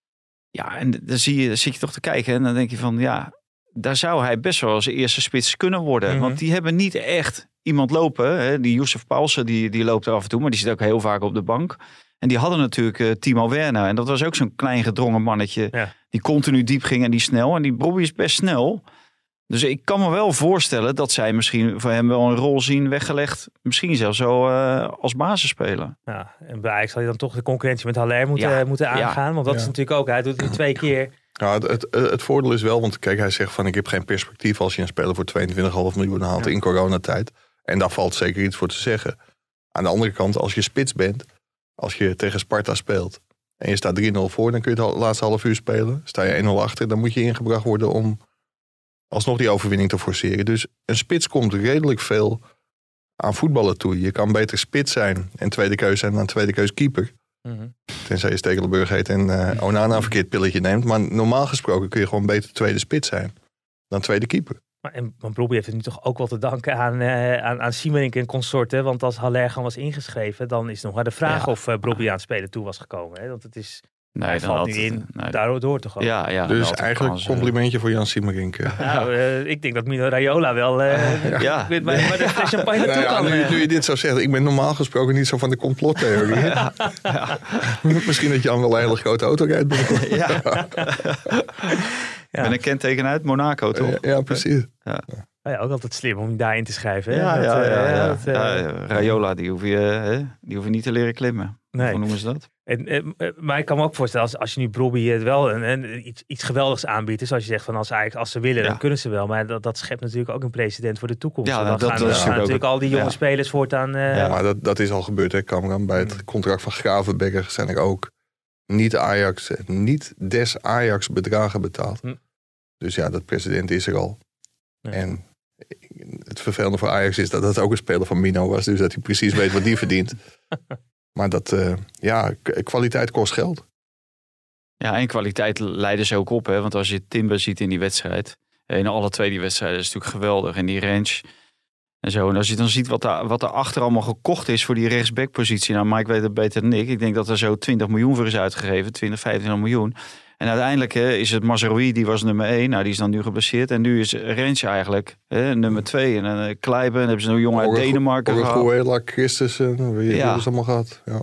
Ja, en dan zit je toch te kijken. En dan denk je van, daar zou hij best wel als eerste spits kunnen worden. Mm-hmm. Want die hebben niet echt iemand lopen. Hè? Die Youssef Paulsen, die loopt er af en toe. Maar die zit ook heel vaak op de bank. En die hadden natuurlijk Timo Werner. En dat was ook zo'n klein gedrongen mannetje. Ja. Die continu diep ging en die snel. En die Brobby is best snel. Dus ik kan me wel voorstellen dat zij misschien voor hem wel een rol zien weggelegd. Misschien zelfs zo als basisspeler. Ja, en bij Ajax zal je dan toch de concurrentie met Haller moeten aangaan. Want dat is natuurlijk ook, hij doet het 2 keer. Ja, het voordeel is wel, want kijk, hij zegt van ik heb geen perspectief als je een speler voor 22,5 miljoen haalt in coronatijd. En daar valt zeker iets voor te zeggen. Aan de andere kant, als je spits bent, als je tegen Sparta speelt en je staat 3-0 voor, dan kun je het laatste half uur spelen. Sta je 1-0 achter, dan moet je ingebracht worden om alsnog die overwinning te forceren. Dus een spits komt redelijk veel aan voetballen toe. Je kan beter spits zijn en tweede keuze zijn dan tweede keuze keeper. Mm-hmm. Tenzij je Stekelenburg heet en Onana een verkeerd pilletje neemt. Maar normaal gesproken kun je gewoon beter tweede spits zijn dan tweede keeper. Maar Brobby heeft het nu toch ook wel te danken aan Siemerink en consorten. Want als Haller gewoon was ingeschreven, dan is nog maar de vraag of Brobby aan het spelen toe was gekomen. Hè? Want het is... Nee, hij valt nu in, daardoor toch ook. Ja, dus eigenlijk een complimentje voor Jan Siemerink. Nou, ik denk dat Mino Raiola wel ik weet maar de champagne naartoe kan. Nu je dit zo zegt, ik ben normaal gesproken niet zo van de complottheorie. Misschien dat Jan wel een hele grote auto rijdt. Met een kenteken uit Monaco, toch? Ja, precies. Ja. Oh ja, ook altijd slim om daar in te schrijven. Hè? Ja. Raiola, die hoef je niet te leren klimmen. Nee. Hoe noemen ze dat? Maar ik kan me ook voorstellen, als je nu Brobbey wel iets geweldigs aanbiedt. Dus als je zegt van als ze willen, dan kunnen ze wel. Maar dat schept natuurlijk ook een precedent voor de toekomst. Ja, dan gaan natuurlijk al die jonge spelers voortaan... maar dat is al gebeurd, hè, Kamran. Bij het contract van Gravenberger zijn er ook niet des Ajax bedragen betaald. Dus ja, dat precedent is er al. Ja. En het vervelende voor Ajax is dat dat ook een speler van Mino was. Dus dat hij precies weet wat die verdient. Maar kwaliteit kost geld. Ja, en kwaliteit leiden ze ook op. Hè? Want als je Timber ziet in die wedstrijd. In alle 2 die wedstrijden is het natuurlijk geweldig. En die range en zo. En als je dan ziet wat er achter allemaal gekocht is voor die rechtsbackpositie. Nou, Mike weet het beter dan ik. Ik denk dat er zo 20 miljoen voor is uitgegeven. 25 miljoen. En uiteindelijk is het Mazraoui, die was nummer 1. Nou, die is dan nu geblesseerd. En nu is Rens eigenlijk nummer 2. En dan Kleiben, dan hebben ze een jongen uit Denemarken gehad. Orejuela, Christensen, wie hebben ze allemaal gehad. Ja.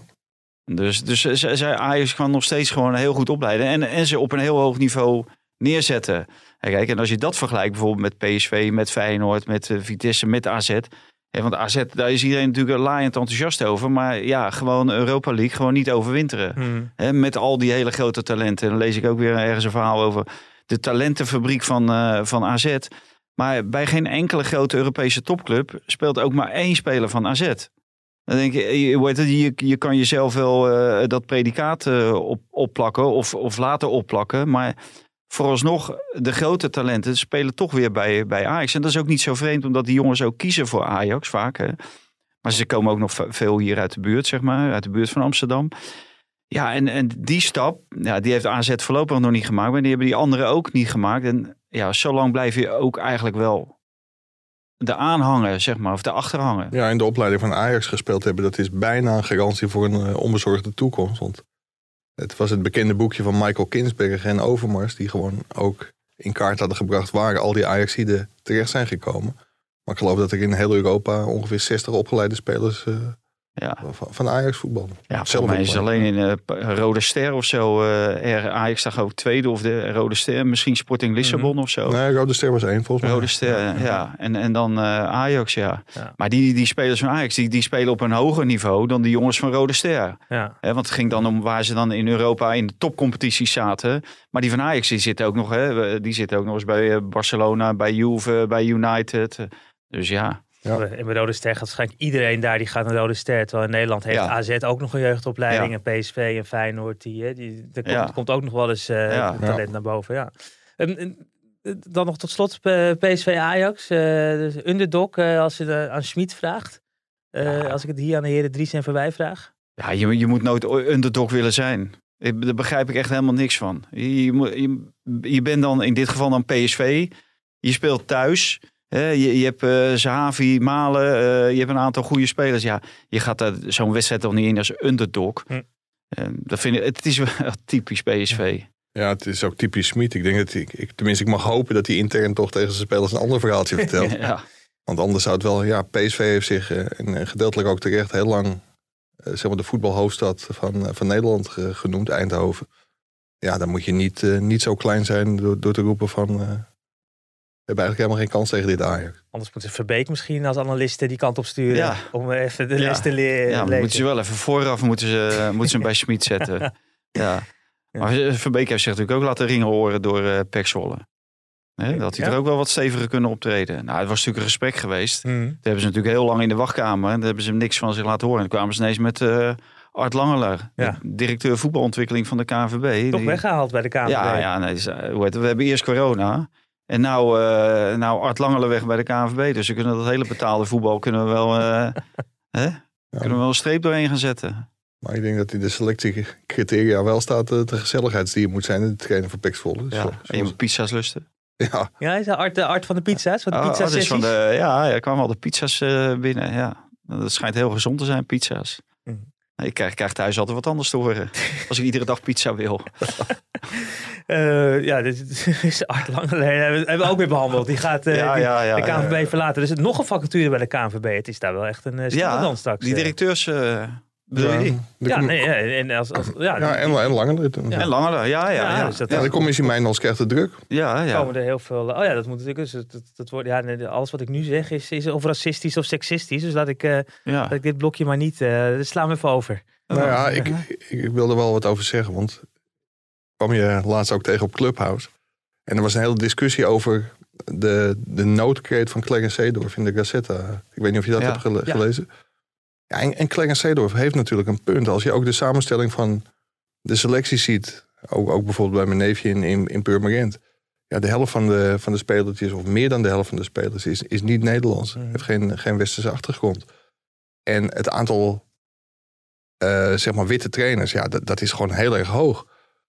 Dus Ajax kan nog steeds gewoon heel goed opleiden. En ze op een heel hoog niveau neerzetten. En kijk, en als je dat vergelijkt bijvoorbeeld met PSV, met Feyenoord, met Vitesse, met AZ... want AZ, daar is iedereen natuurlijk laaiend enthousiast over. Maar ja, gewoon Europa League, gewoon niet overwinteren. Met al die hele grote talenten. Dan lees ik ook weer ergens een verhaal over de talentenfabriek van AZ. Maar bij geen enkele grote Europese topclub speelt ook maar 1 speler van AZ. Dan denk je kan jezelf wel dat predicaat opplakken of laten opplakken. Maar vooralsnog, de grote talenten spelen toch weer bij Ajax. En dat is ook niet zo vreemd, omdat die jongens ook kiezen voor Ajax vaak. Hè. Maar ze komen ook nog veel hier uit de buurt, zeg maar. Uit de buurt van Amsterdam. Ja, en die stap, die heeft AZ voorlopig nog niet gemaakt. Maar die hebben die anderen ook niet gemaakt. En ja, zolang blijf je ook eigenlijk wel de aanhanger, zeg maar. Of de achterhanger. Ja, in de opleiding van Ajax gespeeld hebben. Dat is bijna een garantie voor een onbezorgde toekomst. Want het was het bekende boekje van Michael Kinsberg en Overmars, die gewoon ook in kaart hadden gebracht waar al die Ajaxiden terecht zijn gekomen. Maar ik geloof dat er in heel Europa ongeveer 60 opgeleide spelers van Ajax voetballen. Ja, volgens mij is het alleen in Rode Ster of zo. Ajax zag ook 2e of de Rode Ster. Misschien Sporting Lissabon of zo. Nee, Rode Ster was 1 volgens mij. Rode Ster, ja. En dan Ajax, ja. Maar die spelers van Ajax, die spelen op een hoger niveau dan die jongens van Rode Ster. Ja. Want het ging dan om waar ze dan in Europa in de topcompetities zaten. Maar die van Ajax, die zitten ook nog eens bij Barcelona, bij Juve, bij United. Dus ja. In bij Rode Ster gaat waarschijnlijk iedereen daar die gaat naar Rode Ster. Terwijl in Nederland heeft AZ ook nog een jeugdopleiding. En PSV en Feyenoord. Er komt ook nog wel eens talent naar boven. Ja. Dan nog tot slot PSV Ajax. Dus underdog als je aan Schmid vraagt. Als ik het hier aan de heren Dries en Verwij vraag. Ja, je moet nooit underdog willen zijn. Daar begrijp ik echt helemaal niks van. Je bent dan in dit geval dan PSV. Je speelt thuis. Je hebt Zahavi, Malen, je hebt een aantal goede spelers. Ja, je gaat zo'n wedstrijd toch niet in als underdog. Het is wel typisch PSV. Ja, het is ook typisch Schmid. Ik denk dat ik mag hopen dat hij intern toch tegen zijn spelers een ander verhaaltje vertelt. Ja. Want anders zou het wel, PSV heeft zich en gedeeltelijk ook terecht heel lang de voetbalhoofdstad van Nederland genoemd, Eindhoven. Ja, dan moet je niet zo klein zijn door te roepen van we hebben eigenlijk helemaal geen kans tegen dit Ajax. Anders moeten Verbeek misschien als analisten die kant op sturen. Om even de les te leren. Ja, moeten ze wel even vooraf moeten ze hem bij Schmid zetten. Ja. Maar Verbeek heeft zich natuurlijk ook laten ringen horen door Pek Zwolle. Dat hij er ook wel wat steviger kunnen optreden. Nou, het was natuurlijk een gesprek geweest. Daar hebben ze natuurlijk heel lang in de wachtkamer. En daar hebben ze hem niks van zich laten horen. En toen kwamen ze ineens met Art Langeler, directeur voetbalontwikkeling van de KNVB. Toch weggehaald bij de KNVB. We hebben eerst corona. En nou Art Langeler weg bij de KNVB. Dus we kunnen dat hele betaalde voetbal kunnen we wel een streep doorheen gaan zetten. Maar ik denk dat in de selectiecriteria wel staat de gezelligheidsdier moet zijn. De trainer van Pek Zwolle. Dus en je moet pizza's lusten. Ja, is de art van de pizza's? Van de pizza-sessies? Er kwamen al de pizza's binnen. Ja. Dat schijnt heel gezond te zijn, pizza's. Ik krijg thuis altijd wat anders te horen. Als ik iedere dag pizza wil. Dit is Art Langeler. Hebben we ook weer behandeld. Die gaat de KNVB verlaten. Dus nog een vacature bij de KNVB. Het is daar wel echt een stille dan straks. Die directeurs En en langer. En langer, ja. Dus de commissie Mijndals krijgt de druk. Ja. Komen er heel veel... dat moet natuurlijk... Dus dat wordt, alles wat ik nu zeg is of racistisch of seksistisch. Dus laat ik dit blokje maar niet... slaan we even over. Ik wil er wel wat over zeggen. Want kwam je laatst ook tegen op Clubhouse. En er was een hele discussie over de noodkreet van Clarence Seedorf in de Gazzetta. Ik weet niet of je dat hebt gelezen. Ja, en Clarence Seedorf heeft natuurlijk een punt. Als je ook de samenstelling van de selectie ziet, ook bijvoorbeeld bij mijn neefje in Purmerend. Ja, de helft van de spelertjes, of meer dan de helft van de spelers, is niet Nederlands. Heeft geen westerse achtergrond. En het aantal witte trainers, dat is gewoon heel erg hoog.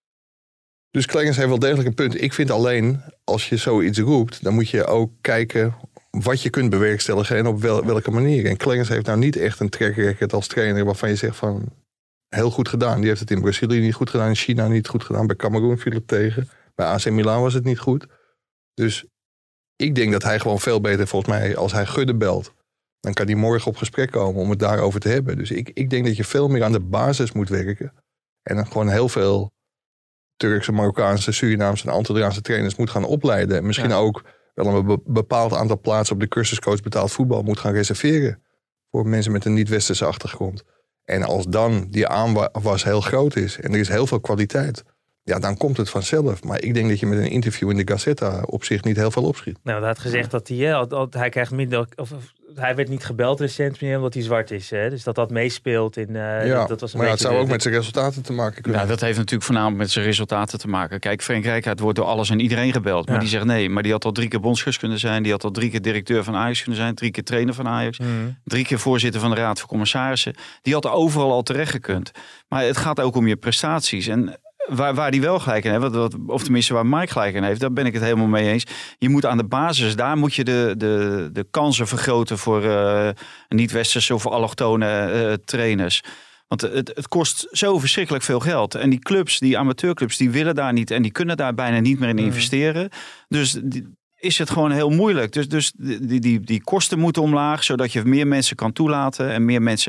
Dus Clarence heeft wel degelijk een punt. Ik vind alleen, als je zoiets roept, dan moet je ook kijken wat je kunt bewerkstelligen en op welke manier. En Clarence heeft nou niet echt een track record als trainer waarvan je zegt van heel goed gedaan. Die heeft het in Brazilië niet goed gedaan, in China niet goed gedaan, bij Cameroen viel het tegen. Bij AC Milan was het niet goed. Dus ik denk dat hij gewoon veel beter, volgens mij, als hij Gudde belt, dan kan hij morgen op gesprek komen om het daarover te hebben. Dus ik denk dat je veel meer aan de basis moet werken. En dan gewoon heel veel Turkse, Marokkaanse, Surinaamse en Antilliaanse trainers moet gaan opleiden. En misschien ook wel een bepaald aantal plaatsen op de cursuscoach betaald voetbal moet gaan reserveren voor mensen met een niet-westerse achtergrond. En als dan die aanwas heel groot is en er is heel veel kwaliteit, dan komt het vanzelf. Maar ik denk dat je met een interview in de Gazzetta op zich niet heel veel opschiet. Nou, hij had gezegd dat hij krijgt minder, of hij werd niet gebeld recent meer omdat hij zwart is. Hè? Dus dat meespeelt in. Dat was maar het zou ook met zijn resultaten te maken kunnen. Ja, dat heeft natuurlijk voornamelijk met zijn resultaten te maken. Kijk, Frank Rijkaard wordt door alles en iedereen gebeld. Maar die zegt nee, maar die had al 3 keer bondscoach kunnen zijn. Die had al 3 keer directeur van Ajax kunnen zijn. 3 keer trainer van Ajax. 3 keer voorzitter van de Raad van Commissarissen. Die had overal al terecht gekund. Maar het gaat ook om je prestaties. En waar die wel gelijk in heeft, of tenminste waar Mike gelijk in heeft, daar ben ik het helemaal mee eens. Je moet aan de basis, daar moet je de kansen vergroten voor niet-westerse of allochtone trainers. Want het kost zo verschrikkelijk veel geld. En die clubs, die amateurclubs, die willen daar niet en die kunnen daar bijna niet meer in investeren. Dus is het gewoon heel moeilijk. Dus die kosten moeten omlaag, zodat je meer mensen kan toelaten en meer mensen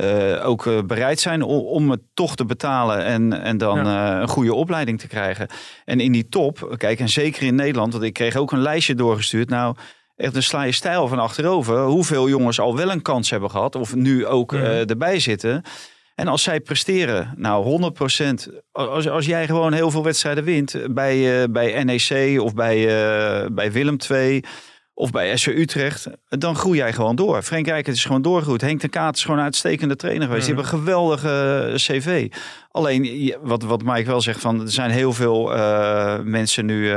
ook bereid zijn om het toch te betalen en dan een goede opleiding te krijgen. En in die top, kijk, en zeker in Nederland, want ik kreeg ook een lijstje doorgestuurd. Nou, echt een sla je stijl van achterover. Hoeveel jongens al wel een kans hebben gehad of nu ook erbij zitten. En als zij presteren, nou 100%, als jij gewoon heel veel wedstrijden wint bij NEC of bij Willem II of bij SC Utrecht, dan groei jij gewoon door. Frank Rijkaard is gewoon doorgegroeid. Henk ten Kaat is gewoon een uitstekende trainer geweest. Die hebben een geweldige cv. Alleen, wat Mike wel zegt, van er zijn heel veel mensen nu,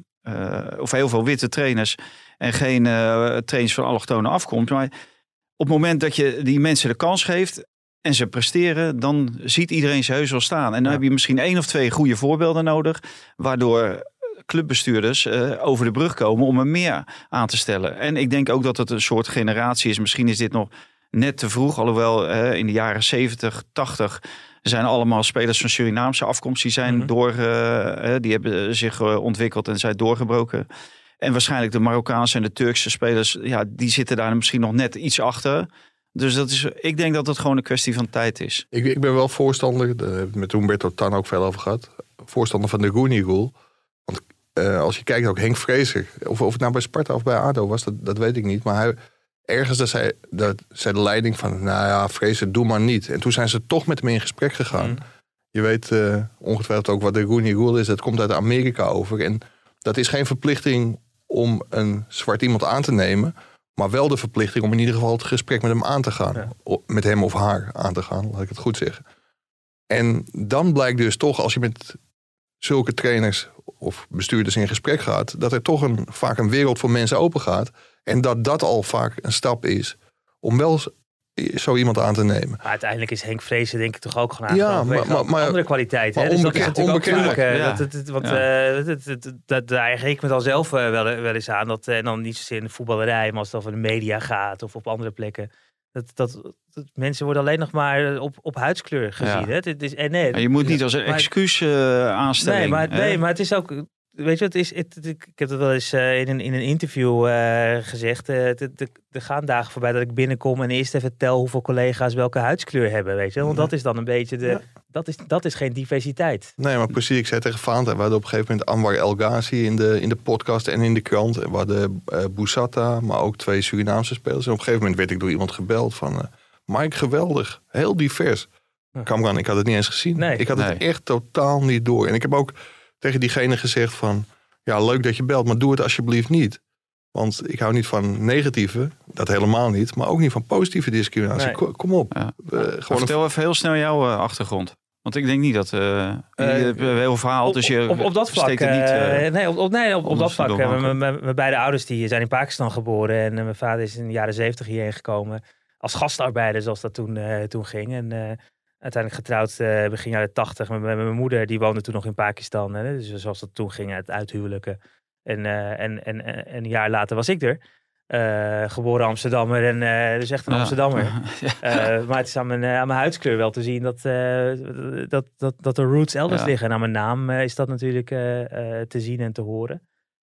of heel veel witte trainers en geen trainers van allochtone afkomst. Maar op het moment dat je die mensen de kans geeft en ze presteren, dan ziet iedereen ze heus wel staan. En dan heb je misschien 1 of 2 goede voorbeelden nodig, waardoor clubbestuurders over de brug komen om er meer aan te stellen. En ik denk ook dat het een soort generatie is. Misschien is dit nog net te vroeg, alhoewel in de jaren 70, 80 zijn allemaal spelers van Surinaamse afkomst die zijn die hebben zich ontwikkeld en zijn doorgebroken. En waarschijnlijk de Marokkaanse en de Turkse spelers, die zitten daar misschien nog net iets achter. Dus ik denk dat het gewoon een kwestie van tijd is. Ik ben wel voorstander, daar heb ik met Humberto Tan ook veel over gehad, voorstander van de Rooney Rule. Want als je kijkt ook Henk Vrezer, of het nou bij Sparta of bij ADO was, dat weet ik niet. Maar ergens zei de leiding van, Vrezer, doe maar niet. En toen zijn ze toch met hem in gesprek gegaan. Je weet ongetwijfeld ook wat de Rooney Rule is. Dat komt uit Amerika over. En dat is geen verplichting om een zwart iemand aan te nemen, maar wel de verplichting om in ieder geval het gesprek met hem aan te gaan. Ja. Met hem of haar aan te gaan, laat ik het goed zeggen. En dan blijkt dus toch, als je met zulke trainers of bestuurders in gesprek gaat, dat er toch vaak een wereld voor mensen open gaat. En dat al vaak een stap is om wel zo iemand aan te nemen. Maar uiteindelijk is Henk Vrezen denk ik toch ook gewoon aangekomen maar andere kwaliteiten. Dus dat is natuurlijk ook daar reek ik me dan zelf wel eens aan. Dat dan niet zozeer in de voetballerij, maar als het over de media gaat of op andere plekken. Dat mensen worden alleen nog maar op huidskleur gezien. Ja. Hè? Het is, maar je moet niet als een excuus aanstellen. Nee, maar het is ook weet je, ik heb het wel eens in een interview gezegd. Er gaan dagen voorbij dat ik binnenkom en eerst even tel hoeveel collega's welke huidskleur hebben, weet je. Want dat is dan een beetje dat is geen diversiteit. Nee, maar precies. Ik zei tegen Vaanta, we hadden op een gegeven moment Anwar El Ghazi in de podcast en in de krant. En we hadden Boussata, maar ook 2 Surinaamse spelers. En op een gegeven moment werd ik door iemand gebeld van... Mike, geweldig. Heel divers. Kamran, ik had het niet eens gezien. Nee. Ik had het echt totaal niet door. En ik heb ook tegen diegene gezegd van... Ja, leuk dat je belt, maar doe het alsjeblieft niet. Want ik hou niet van negatieve, dat helemaal niet. Maar ook niet van positieve discriminatie. Nee. Kom op. Ja. Vertel even heel snel jouw achtergrond. Want ik denk niet dat heel verhaal. Dus je op dat vlak. Op dat vlak. Mijn beide ouders die zijn in Pakistan geboren. En mijn vader is in de jaren 70 hierheen gekomen. Als gastarbeider, zoals dat toen ging. En uiteindelijk getrouwd begin jaren 80. Mijn moeder die woonde toen nog in Pakistan. Dus zoals dat toen ging, het uithuwelijken. En een jaar later was ik er. Geboren Amsterdammer en dus echt een Amsterdammer. Maar het is aan mijn huidskleur wel te zien dat de roots elders liggen. En aan mijn naam is dat natuurlijk te zien en te horen.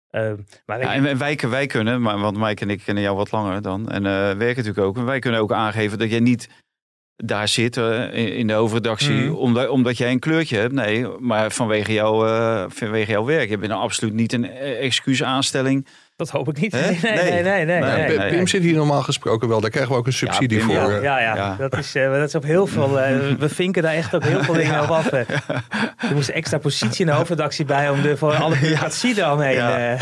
En wij kunnen, want Mike en ik kennen jou wat langer dan. En werken natuurlijk ook. En wij kunnen ook aangeven dat jij niet daar zit in de hoofdredactie omdat jij een kleurtje hebt. Nee, maar vanwege jouw werk. Je bent absoluut niet een excuusaanstelling. Dat hoop ik niet. Nee. Pim zit hier normaal gesproken wel. Daar krijgen we ook een subsidie voor. Ja. Dat is op heel veel... we vinken daar echt op heel veel dingen op af. Er moest extra positie in de hoofdredactie bij... om voor alle bureaucratie eromheen.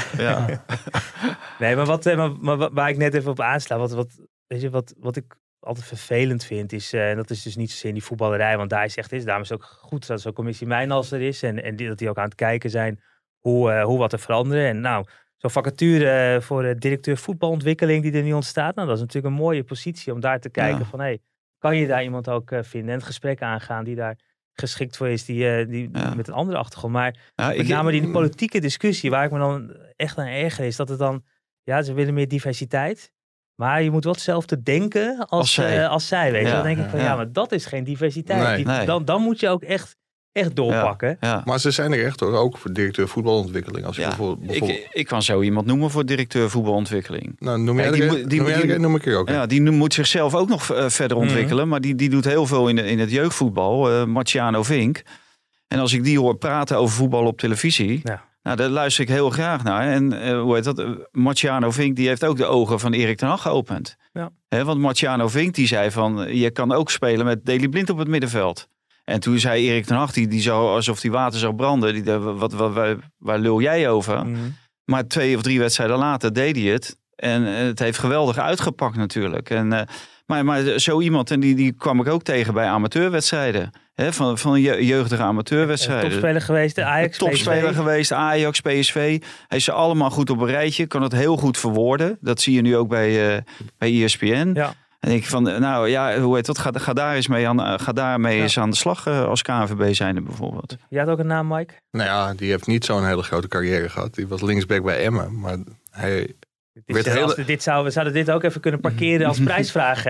Nee, maar waar ik net even op aansla... Wat ik altijd vervelend vind is... en dat is dus niet zozeer in die voetballerij... want daar is echt... daarom is het ook goed dat zo'n commissie Mijnals er is... en dat die ook aan het kijken zijn... hoe wat er veranderen. En nou... Zo'n vacature voor directeur voetbalontwikkeling die er nu ontstaat. Nou, dat is natuurlijk een mooie positie om daar te kijken van... kan je daar iemand ook vinden en het gesprek aangaan die daar geschikt voor is, die met een andere achtergrond. Maar met name die politieke discussie waar ik me dan echt aan erger is, dat het dan... Ja, ze willen meer diversiteit. Maar je moet wel hetzelfde denken als zij, weet je. Dan denk ik van maar dat is geen diversiteit. Nee. Dan moet je ook echt doorpakken. Ja. Maar ze zijn er echt hoor, ook voor directeur voetbalontwikkeling. Als je bijvoorbeeld... Ik kan zo iemand noemen voor directeur voetbalontwikkeling. Nou, noem ik er ook. Ja, die moet zichzelf ook nog verder ontwikkelen. Maar die doet heel veel in het jeugdvoetbal. Marciano Vink. En als ik die hoor praten over voetbal op televisie... Nou, daar luister ik heel graag naar. En hoe heet dat? Marciano Vink die heeft ook de ogen van Erik ten Hag geopend. Ja. Want Marciano Vink die zei van... je kan ook spelen met Daley Blind op het middenveld. En toen zei Erik ten Hag, die zou alsof die water zou branden. Waar lul jij over? Maar 2 of 3 wedstrijden later deed hij het. En het heeft geweldig uitgepakt natuurlijk. En, maar zo iemand, en die kwam ik ook tegen bij amateurwedstrijden. Van jeugdige amateurwedstrijden. Topspeler geweest, Ajax, PSV. Hij is ze allemaal goed op een rijtje. Kan het heel goed verwoorden. Dat zie je nu ook bij ESPN. Ja. En ik van, hoe heet dat? Ga daar eens mee eens aan de slag als KNVB zijnde bijvoorbeeld. Jij had ook een naam, Mike? Nou ja, die heeft niet zo'n hele grote carrière gehad. Die was linksback bij Emmen, maar hij... We zouden dit ook even kunnen parkeren als prijsvraag.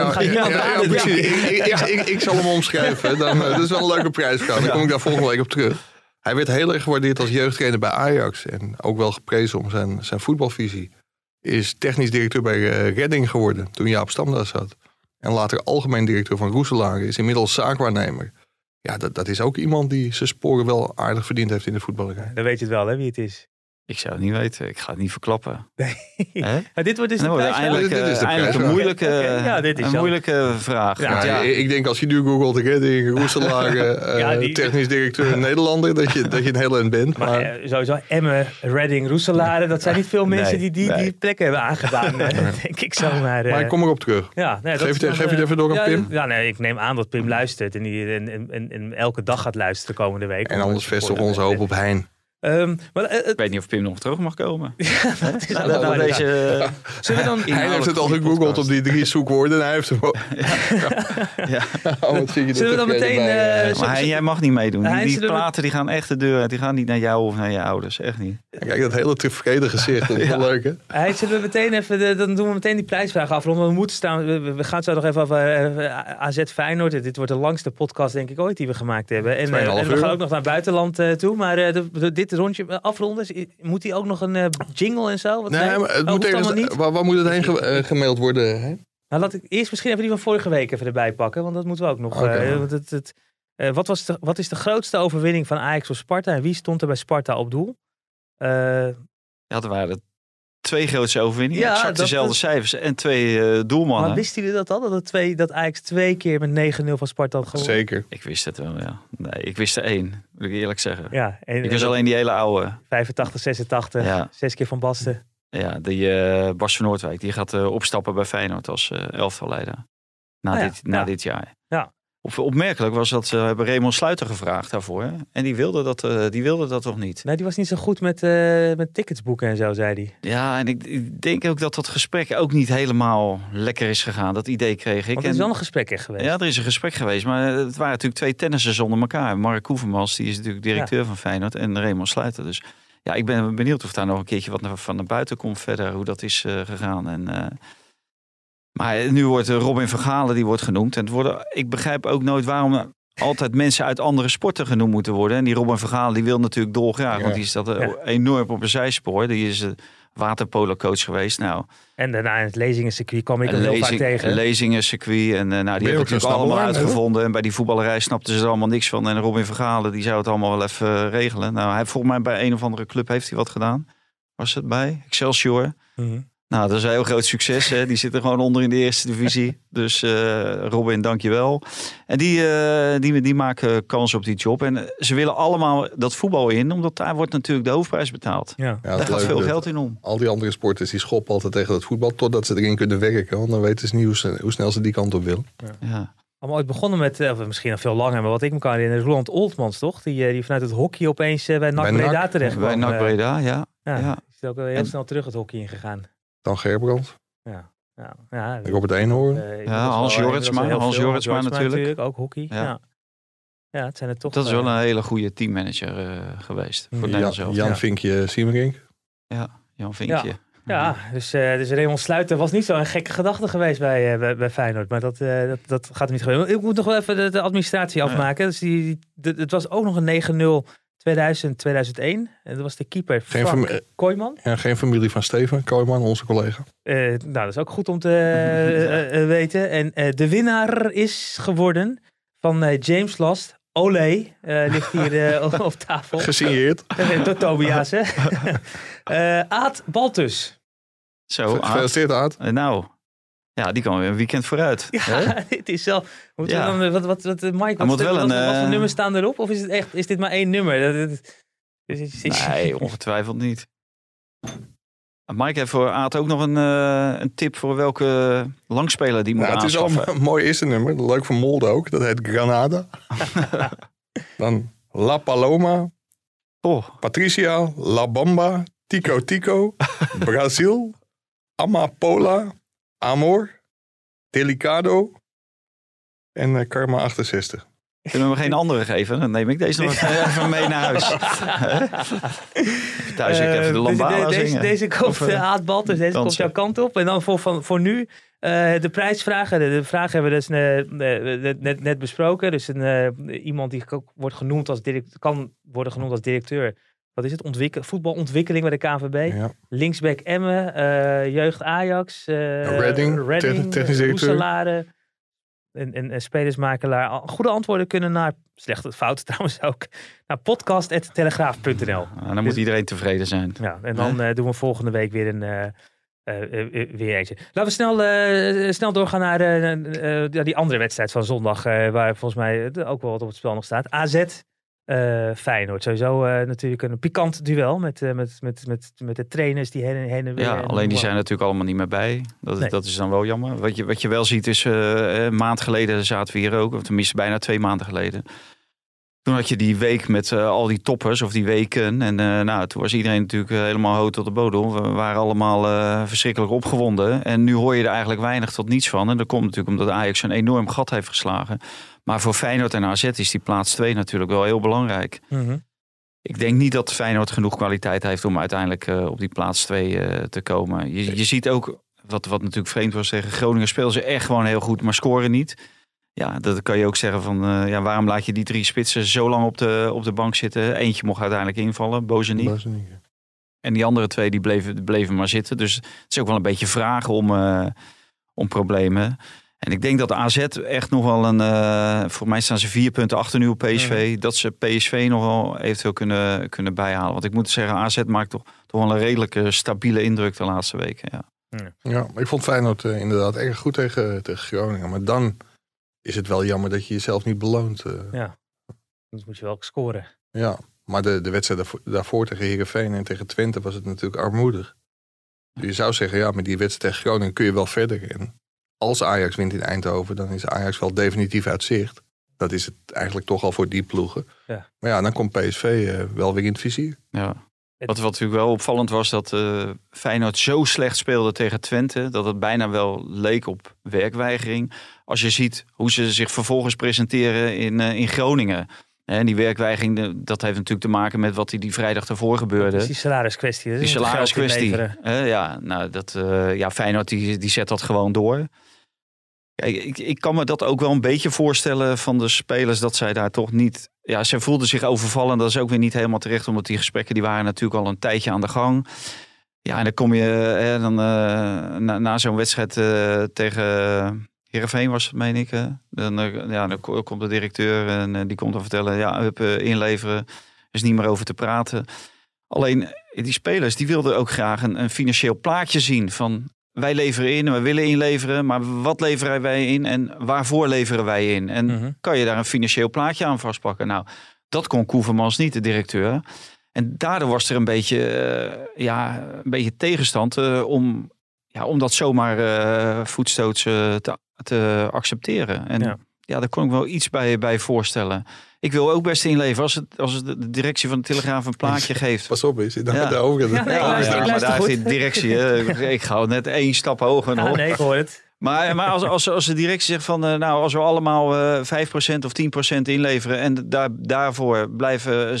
Ik zal hem omschrijven. Dat is wel een leuke prijsvraag. Dan kom ik daar volgende week op terug. Hij werd heel erg gewaardeerd als jeugdtrainer bij Ajax. En ook wel geprezen om zijn voetbalvisie. Is technisch directeur bij Redding geworden toen Jaap Stam daar zat. En later algemeen directeur van Roeselare. Is inmiddels zaakwaarnemer. Ja, dat is ook iemand die zijn sporen wel aardig verdiend heeft in de voetballerij. Dan weet je het wel, hè, wie het is. Ik zou het niet weten. Ik ga het niet verklappen. Nee. Maar dit wordt dus eindelijk een moeilijke vraag. Ja, ik denk als je nu googelt Redding, Roeselare, technisch directeur Nederlander, dat je een hele end bent. Maar sowieso Emmen, Redding, Roeselare, dat zijn niet veel mensen die plekken hebben aangedaan. Denk ik zo. Maar ik kom erop terug. Geef je het even door aan Pim? Ja, ik neem aan dat Pim luistert en elke dag gaat luisteren de komende week. En anders vestigen we onze hoop op Hein. Ik weet niet of Pim nog terug mag komen. Hij heeft het al gegoogeld op die 3 zoekwoorden en hij heeft hem ook. Zullen we dan meteen... maar jij mag niet meedoen. Die platen die gaan echt de deur uit. Die gaan niet naar jou of naar je ouders. Echt niet. Kijk, dat hele tevreden gezicht. Dat is wel leuk, hè? Zullen we meteen even... Dan doen we meteen die prijsvraag afronden. We moeten staan... We gaan het zo nog even over AZ Feyenoord. Dit wordt de langste podcast, denk ik, ooit die we gemaakt hebben. En we gaan ook nog naar het buitenland toe. Maar dit dit rondje afronden? Moet hij ook nog een jingle en zo? Nee, maar het moet ergens, niet? waar moet het heen gemaild worden? Hè? Nou, laat ik eerst misschien even die van vorige week even erbij pakken. Want dat moeten we ook nog. Wat is de grootste overwinning van Ajax op Sparta? En wie stond er bij Sparta op doel? Er waren 2 grootste overwinningen. Ja, exact dezelfde cijfers en 2 doelmannen. Maar wisten jullie dat al? Dat Ajax 2 keer met 9-0 van Sparta had gewonnen? Zeker. Ik wist het wel, ja. Nee, ik wist er 1, wil ik eerlijk zeggen. Ja, ik wist alleen die hele oude. 85, 86, ja. 6 keer Van Basten. Ja, die Bas van Noordwijk, die gaat opstappen bij Feyenoord als elftalleider. Na dit jaar. Ja. Opmerkelijk was dat ze hebben Raymond Sluiter gevraagd daarvoor. Hè? En die wilde dat toch niet? Nee, die was niet zo goed met tickets boeken en zo, zei hij. Ja, en ik denk ook dat gesprek ook niet helemaal lekker is gegaan. Dat idee kreeg ik. Want er is wel een gesprek echt geweest. Ja, er is een gesprek geweest. Maar het waren natuurlijk 2 tennissers onder elkaar. Mark Koevermans, die is natuurlijk directeur van Feyenoord. En Raymond Sluiter. Dus ja, ik ben benieuwd of daar nog een keertje wat van naar buiten komt verder. Hoe dat is gegaan. Maar nu wordt Robin van Galen, die wordt genoemd. En ik begrijp ook nooit waarom altijd mensen uit andere sporten genoemd moeten worden. En die Robin van Galen, die wil natuurlijk dolgraag. Ja. Want die staat enorm op een zijspoor. Die is waterpolo-coach geweest. Nou, en daarna in het lezingencircuit kwam ik hem heel vaak tegen. Een lezingencircuit. En die hebben het natuurlijk allemaal uitgevonden. En bij die voetballerij snapten ze er allemaal niks van. En Robin van Galen, die zou het allemaal wel even regelen. Nou, hij heeft volgens mij bij een of andere club heeft hij wat gedaan. Was het bij Excelsior? Mm-hmm. Nou, dat is een heel groot succes. Hè. Die zitten gewoon onder in de eerste divisie. Dus Robin, dankjewel. En die maken kans op die job. En ze willen allemaal dat voetbal in. Omdat daar wordt natuurlijk de hoofdprijs betaald. Ja. Daar gaat veel geld in om. Al die andere sporters die schoppen altijd tegen het voetbal. Totdat ze erin kunnen werken. Want dan weten ze niet hoe snel ze die kant op willen. Ja. Allemaal ooit begonnen met, of misschien nog veel langer. Maar wat ik me kan herinneren, Roland Oltmans toch? Die vanuit het hockey opeens bij NAC Breda terecht kwam. Bij NAC Breda, ja. Die is ook heel snel terug het hockey ingegaan. Dan Gerbrand. Ja. Robert Eenhoorn. Hans Jorritsma natuurlijk. Ook hockey. Ja, het zijn er toch. Dat is wel een hele goede teammanager geweest. Voor Jan Vinkje Siemerink. Ja, Jan Vinkje. Ja, dus Raymond Sluiter was niet zo'n gekke gedachte geweest bij Feyenoord. Maar dat gaat er niet gebeuren. Ik moet nog wel even de administratie afmaken. Dus het was ook nog een 9-0 2001. En dat was de keeper Frank Kooijman. Ja, geen familie van Steven Kooijman, onze collega. Nou, dat is ook goed om te weten. En de winnaar is geworden van James Last. Olé, ligt hier op tafel. Gesigneerd. Door Tobias, hè. Aad Baltus. Zo, gefeliciteerd Aad. Nou, ja, die kan weer een weekend vooruit. Ja, het is zo. Mike, wat voor nummers staan erop? Of is dit maar 1 nummer? Nee, ongetwijfeld niet. Mike heeft voor Aad ook nog een tip voor welke langspeler die moet aanschaffen. Het is al een mooi eerste nummer. Leuk voor Molde ook. Dat heet Granada. Dan La Paloma. Patricia. La Bamba. Tico. Brazil. Amapola. Amor. Delicado. En Karma 68. Kunnen we geen andere geven? Dan neem ik deze nog even mee naar huis. Thuis even de Lambada zingen. Deze komt Aad Baltus, deze komt jouw kant op. En dan voor nu de prijsvragen. De vraag hebben we dus net besproken. Dus iemand die wordt genoemd kan worden genoemd als directeur. Wat is het? Voetbalontwikkeling bij de KNVB. Ja. Linksback Emmen, jeugd Ajax, Redding, technisch directeur. En spelersmakelaar. Goede antwoorden kunnen naar, slechte fouten trouwens ook, naar podcast@telegraaf.nl. Dan moet iedereen tevreden zijn. Ja, en dan doen we volgende week weer weer eentje. Laten we snel doorgaan naar die andere wedstrijd van zondag, waar volgens mij ook wel wat op het spel nog staat. AZ Feyenoord. Sowieso natuurlijk een pikant duel met de trainers die heen en weer. Ja, alleen die zijn natuurlijk allemaal niet meer bij. Dat is dan wel jammer. Wat je wel ziet is, een maand geleden zaten we hier ook, of tenminste bijna 2 maanden geleden. Toen had je die week met al die toppers, of die weken. En toen was iedereen natuurlijk helemaal hoog tot de bodem. We waren allemaal verschrikkelijk opgewonden. En nu hoor je er eigenlijk weinig tot niets van. En dat komt natuurlijk omdat Ajax een enorm gat heeft geslagen. Maar voor Feyenoord en AZ is die plaats 2 natuurlijk wel heel belangrijk. Mm-hmm. Ik denk niet dat Feyenoord genoeg kwaliteit heeft om uiteindelijk op die plaats 2 te komen. Je ziet ook, wat natuurlijk vreemd was tegen Groningen, spelen ze echt gewoon heel goed, maar scoren niet. Ja, dat kan je ook zeggen van... waarom laat je die 3 spitsen zo lang op de bank zitten? Eentje mocht uiteindelijk invallen, Bozeniek. En die andere 2 die bleven maar zitten. Dus het is ook wel een beetje vragen om problemen. En ik denk dat AZ echt nog wel voor mij staan ze 4 punten achter nu op PSV. Dat ze PSV nog wel eventueel kunnen bijhalen. Want ik moet zeggen, AZ maakt toch wel een redelijke stabiele indruk de laatste weken. Ja, ik vond Feyenoord inderdaad erg goed tegen Groningen. Maar dan is het wel jammer dat je jezelf niet beloont. Ja, dan moet je wel scoren. Ja, maar de wedstrijd daarvoor tegen Heerenveen en tegen Twente was het natuurlijk armoedig. Dus je zou zeggen, met die wedstrijd tegen Groningen kun je wel verder. En als Ajax wint in Eindhoven, dan is Ajax wel definitief uit zicht. Dat is het eigenlijk toch al voor die ploegen. Ja. Maar dan komt PSV wel weer in het vizier. Ja. Wat natuurlijk wel opvallend was, dat Feyenoord zo slecht speelde tegen Twente, dat het bijna wel leek op werkweigering. Als je ziet hoe ze zich vervolgens presenteren in Groningen. En die werkweigering, dat heeft natuurlijk te maken met wat die vrijdag daarvoor gebeurde. Dat is die salariskwestie. Die salariskwestie. Feyenoord die zet dat gewoon door. Ik kan me dat ook wel een beetje voorstellen van de spelers, dat zij daar toch niet... Ja, ze voelden zich overvallen. Dat is ook weer niet helemaal terecht, omdat die gesprekken die waren natuurlijk al een tijdje aan de gang. Ja, en dan kom je na zo'n wedstrijd tegen Heerenveen was het, meen ik. Dan komt de directeur en die komt dan vertellen, inleveren, is niet meer over te praten. Alleen die spelers die wilden ook graag een financieel plaatje zien van... Wij leveren in, we willen inleveren, maar wat leveren wij in en waarvoor leveren wij in? En kan je daar een financieel plaatje aan vastpakken? Nou, dat kon Koevermans niet, de directeur. En daardoor was er een beetje tegenstand om dat zomaar voetstoots te accepteren. En daar kon ik wel iets bij voorstellen. Ik wil ook best inleveren als de directie van de Telegraaf een plaatje geeft. Pas op, is het daarover? Maar daar heeft de directie... ik ga net 1 stap hoger nog. Nee, ik hoor het. Maar als de directie zegt van... als we allemaal 5% of 10% inleveren... en daarvoor blijven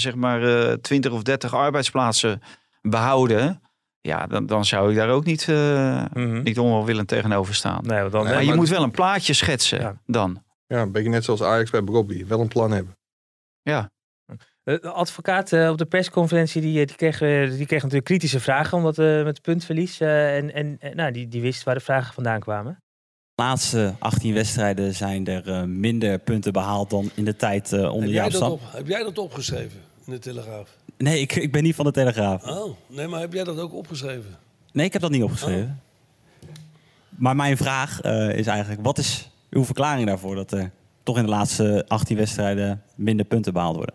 20 of 30 arbeidsplaatsen behouden... Ja, dan zou ik daar ook niet onwillend tegenover staan. Nee, maar je moet wel een plaatje schetsen dan. Ja, een beetje net zoals Ajax bij Brobby. Wel een plan hebben. Ja. De advocaat op de persconferentie die kreeg natuurlijk kritische vragen omdat met puntverlies. Die wist waar de vragen vandaan kwamen. De laatste 18 wedstrijden zijn er minder punten behaald dan in de tijd onder Jaap Stam. Heb jij dat opgeschreven in de Telegraaf? Nee, ik ben niet van de Telegraaf. Oh, nee, maar heb jij dat ook opgeschreven? Nee, ik heb dat niet opgeschreven. Maar mijn vraag is eigenlijk, wat is uw verklaring daarvoor dat er toch in de laatste 18 wedstrijden minder punten behaald worden?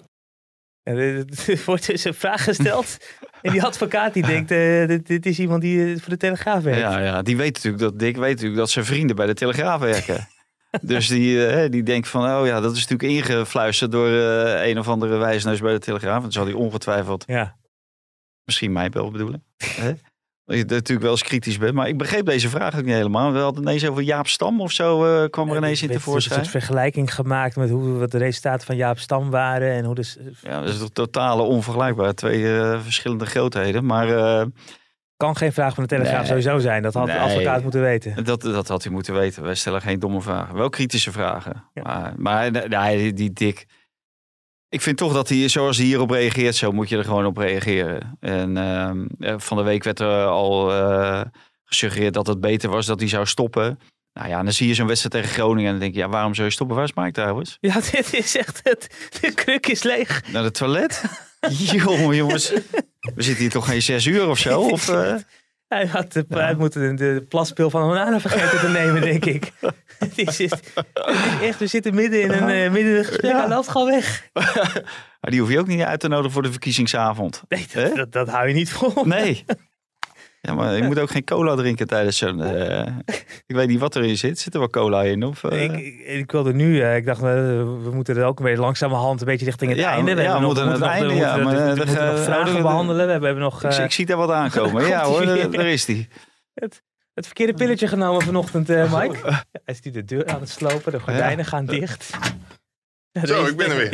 Er wordt dus een vraag gesteld en die advocaat die denkt, dit is iemand die voor de Telegraaf werkt. Ja, die weet natuurlijk dat zijn vrienden bij de Telegraaf werken. Dus die denkt van, dat is natuurlijk ingefluisterd door een of andere wijsneus bij de Telegraaf. Dan zal hij ongetwijfeld misschien mij wel bedoelen. Dat je natuurlijk wel eens kritisch bent. Maar ik begreep deze vraag ook niet helemaal. We hadden ineens over Jaap Stam of zo kwam er ineens in tevoorschijn. Een soort vergelijking gemaakt met wat de resultaten van Jaap Stam waren. En hoe Ja, dat is toch totale onvergelijkbaar. 2 verschillende grootheden. Maar... kan geen vraag van de Telegraaf sowieso zijn. Dat had de advocaat moeten weten. Dat had hij moeten weten. Wij stellen geen domme vragen. Wel kritische vragen. Ja. Maar die Dick... Ik vind toch dat hij, zoals hij hierop reageert, zo moet je er gewoon op reageren. En van de week werd er al gesuggereerd dat het beter was dat hij zou stoppen. Nou ja, dan zie je zo'n wedstrijd tegen Groningen en dan denk je, waarom zou je stoppen? Waar is Mike trouwens? Ja, dit is echt de kruk is leeg. Naar de toilet? Jongens, we zitten hier toch geen 6 uur of zo? Of, Hij had moeten de plaspil van Onana vergeten te nemen, denk ik. Het is echt, we zitten midden in een gesprek, hij loopt gewoon weg. Maar die hoef je ook niet uit te nodigen voor de verkiezingsavond. Nee, dat hou je niet vol. Nee. Ja, maar je moet ook geen cola drinken tijdens zo'n... ik weet niet wat erin zit. Zit er wel cola in? Of, Ik wilde nu... ik dacht, we moeten er ook weer langzamerhand een beetje richting het einde. We moeten nog vragen behandelen. We hebben nog... Ik zie daar wat aankomen. Ja hoor, daar is die. Het verkeerde pilletje genomen vanochtend, Mike. Hij is nu de deur aan het slopen. De gordijnen gaan dicht. Zo, ik ben er weer.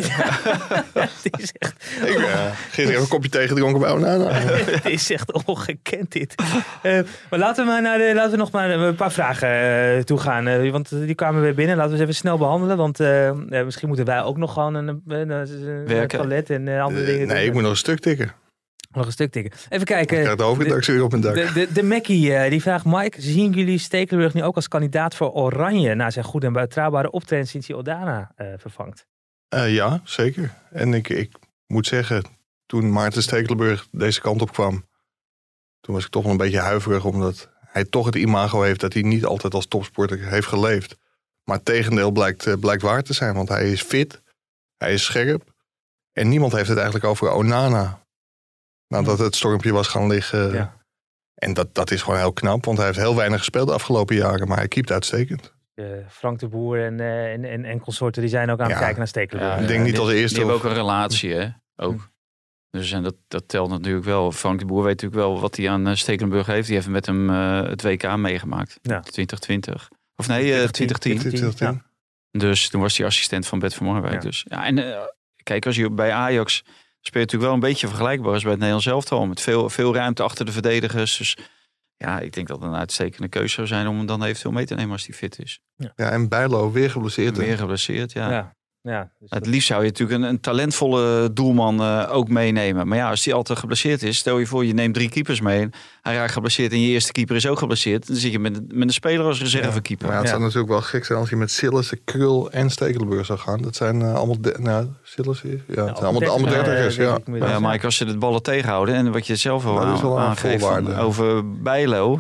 Het is echt... Gisteren even een kopje thee gedronken bij Onana. Het is echt ongekend dit. Maar laten we nog maar een paar vragen toe gaan. Want die kwamen weer binnen. Laten we ze even snel behandelen. Want misschien moeten wij ook nog gewoon een toilet en andere dingen doen. Nee, ik moet nog een stuk tikken. Nog een stuk tikken. Even kijken. Ik krijg de overdags weer op mijn dak. De Mackie die vraagt: Mike, zien jullie Stekelenburg nu ook als kandidaat voor Oranje na zijn goede en betrouwbare optreden sinds hij Odana vervangt? Ja, zeker. En ik moet zeggen, toen Maarten Stekelenburg deze kant op kwam, toen was ik toch wel een beetje huiverig, omdat hij toch het imago heeft dat hij niet altijd als topsporter heeft geleefd. Maar het tegendeel blijkt waar te zijn, want hij is fit, hij is scherp en niemand heeft het eigenlijk over Onana. Nadat het stormpje was gaan liggen. Ja. En dat is gewoon heel knap, want hij heeft heel weinig gespeeld de afgelopen jaren, maar hij keept uitstekend. Frank de Boer en consorten die zijn ook aan het kijken naar Stekelenburg. Ik denk niet als eerste. Die hebben ook een relatie, hè? Ook. Dus en dat telt natuurlijk wel. Frank de Boer weet natuurlijk wel wat hij aan Stekelenburg heeft. Die heeft met hem het WK meegemaakt. Ja. 2020. Of nee, 2010. Ja. Dus toen was hij assistent van Bert van Marwijk. Ja. Dus. Ja, en kijk, als je bij Ajax speel je natuurlijk wel een beetje vergelijkbaar als bij het Nederlands elftal. Met veel ruimte achter de verdedigers. Dus ja, ik denk dat het een uitstekende keuze zou zijn om hem dan eventueel mee te nemen als hij fit is. Ja, en Bijlo weer geblesseerd. Weer geblesseerd, ja. Dus het liefst zou je natuurlijk een talentvolle doelman ook meenemen. Maar ja, als die altijd geblesseerd is, stel je voor je neemt 3 keepers mee. Hij raakt geblesseerd en je eerste keeper is ook geblesseerd. Dan zit je met een speler als reservekeeper. Maar het zou natuurlijk wel gek zijn als je met Sillissen, Krul en Stekelenburg zou gaan. Dat zijn allemaal Sillissen. Ja, het zijn allemaal dertigers. Ja, Mike, als ze de ballen tegenhouden en wat je zelf al aangeeft over Bijlo,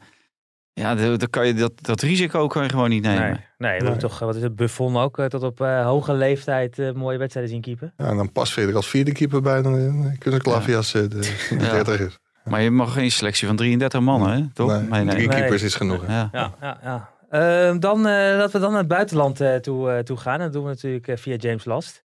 ja, dan kan je dat risico kan je gewoon niet nemen. Nee, we hebben toch, wat is het, Buffon ook tot op hoge leeftijd mooie wedstrijden zien keeper. Ja, en dan past Frederik als 4e keeper bij, dan kunnen Klavias de 30ers. Maar je mag geen selectie van 33 mannen, hè? Toch? Nee, 3 keepers is genoeg. Ja. Dan laten we dan naar het buitenland toe gaan. En dat doen we natuurlijk via James Last.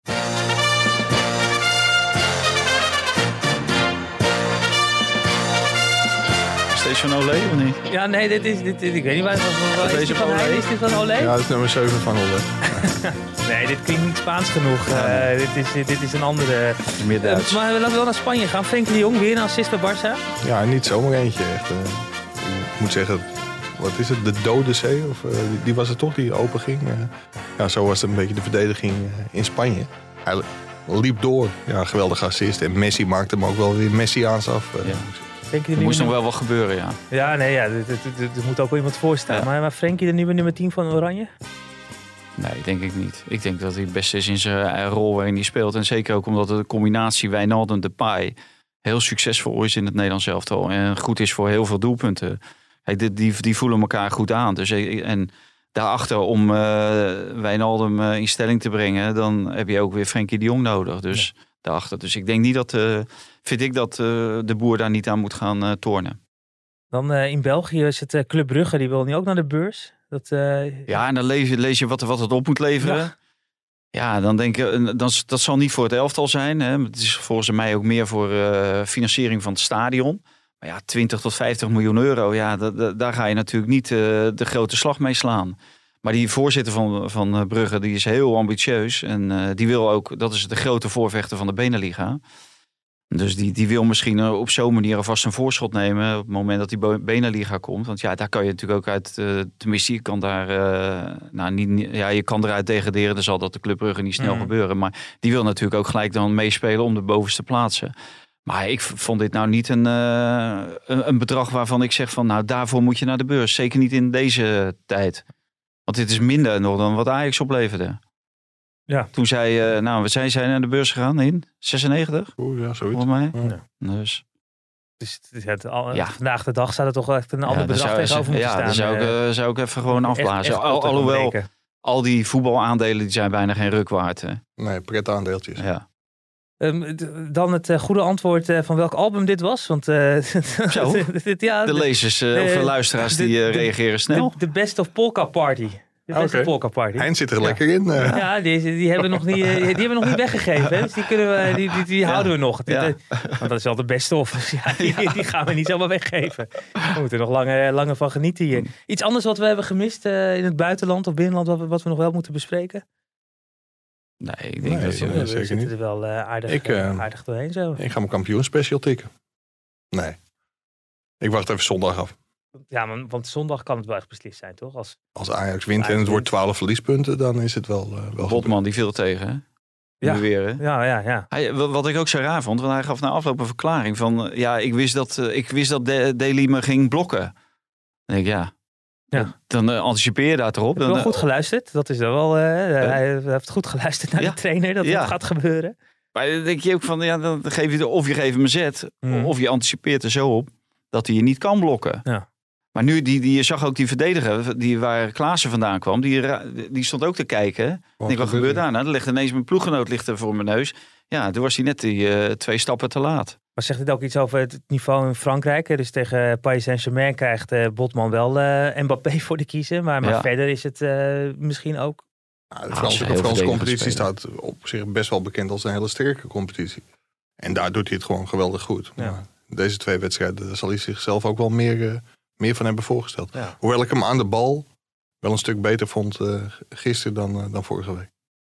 Is van Olé of niet? Ja, nee, dit is ik weet niet waar is dit van Olé? Is dit van Olé? Ja, dat is nummer 7 van Olé. Nee, dit klinkt niet Spaans genoeg. Dit is een andere. Meer Duits. Maar laten we wel naar Spanje gaan. Frenkie de Jong, weer een assist bij Barça. Ja, niet zomaar eentje. Echt. Ik moet zeggen, wat is het? De Dode Zee? Of, die was het toch die open ging? Ja, zo was het een beetje de verdediging in Spanje. Hij liep door. Ja, geweldige assist. En Messi maakte hem ook wel weer Messiaans af. Er moest nog wel wat gebeuren, ja. Ja, nee, er moet ook wel iemand voor staan. Ja. Maar Frenkie de nieuwe nummer 10 van Oranje? Nee, denk ik niet. Ik denk dat hij het beste is in zijn rol waarin hij speelt. En zeker ook omdat de combinatie Wijnaldum-Depay heel succesvol is in het Nederlands elftal. En goed is voor heel veel doelpunten. Die voelen elkaar goed aan. Dus, en daarachter om Wijnaldum in stelling te brengen, dan heb je ook weer Frenkie de Jong nodig. Dus daarachter. Dus ik denk niet dat de Boer daar niet aan moet gaan tornen. Dan in België is het Club Brugge, die wil nu ook naar de beurs. Ja, en dan lees je wat het op moet leveren. Ja, dan denk ik, dat zal niet voor het elftal zijn. Hè. Het is volgens mij ook meer voor financiering van het stadion. Maar ja, 20 tot 50 miljoen euro, ja, daar ga je natuurlijk niet de grote slag mee slaan. Maar die voorzitter van Brugge, die is heel ambitieus. En die wil ook, dat is de grote voorvechter van de Beneliga. Dus die wil misschien op zo'n manier alvast een voorschot nemen op het moment dat die Beneliga komt. Want ja, daar kan je natuurlijk ook uit, tenminste je kan daar, je kan eruit degraderen. Dan zal dat de Club Brugge niet snel gebeuren. Maar die wil natuurlijk ook gelijk dan meespelen om de bovenste plaatsen. Maar ik vond dit nou niet een bedrag waarvan ik zeg van nou daarvoor moet je naar de beurs. Zeker niet in deze tijd. Want dit is minder nog dan wat Ajax opleverde. Ja. Toen we zijn naar de beurs gegaan in 96. Ja, zoiets. Volgens mij. Ja. Dus vandaag de dag zou er toch echt een ander bedrag tegenover moeten staan. Ja, dan zou ik even gewoon afblazen. Alhoewel, al die voetbalaandelen die zijn bijna geen ruk waard. Hè. Nee, pret-aandeeltjes. Ja. Dan het goede antwoord van welk album dit was. Want, de lezers of luisteraars die reageren snel. De Best of Polka Party. De beste Polka Party. Heinz zit er lekker in. Ja, die hebben we nog niet weggegeven. Hè? Dus die houden we nog. Want dat is al de beste of. Dus die gaan we niet zomaar weggeven. We moeten er nog langer van genieten hier. Iets anders wat we hebben gemist in het buitenland of binnenland wat we nog wel moeten bespreken? Nee, ik denk Nee, dat je... nee, We zeker zitten niet. er wel aardig doorheen zo. Ik ga mijn kampioenspecial tikken. Nee. Ik wacht even zondag af. Ja, want zondag kan het wel echt beslist zijn, toch? Als Ajax wint en het wordt 12 verliespunten, dan is het wel Botman, die viel tegen, hè? Ja. Nu weer, hè? Ja. Wat ik ook zo raar vond, want hij gaf na afloop een verklaring van... ik wist dat Daly me ging blokken. Dan denk ik, dan anticipeer je daar toch op. Heb je wel goed geluisterd? Dat is wel... hij heeft goed geluisterd naar de trainer, dat het gaat gebeuren. Maar dan denk je ook van, dan geef je of je geeft hem een zet, of je anticipeert er zo op dat hij je niet kan blokken. Ja. Maar nu, je zag ook die verdediger, waar Klaassen vandaan kwam, die stond ook te kijken. Wat gebeurt daar? Nou, er ligt ineens mijn ploeggenoot voor mijn neus. Ja, toen was hij net die 2 stappen te laat. Maar zegt dit ook iets over het niveau in Frankrijk? Dus tegen Paris Saint-Germain krijgt Botman wel Mbappé voor de kiezen. Maar verder is het misschien ook... Nou, de Franse competitie staat op zich best wel bekend als een hele sterke competitie. En daar doet hij het gewoon geweldig goed. Ja. Maar deze 2 wedstrijden zal hij zichzelf ook wel meer van hebben voorgesteld. Ja. Hoewel ik hem aan de bal wel een stuk beter vond gisteren dan vorige week.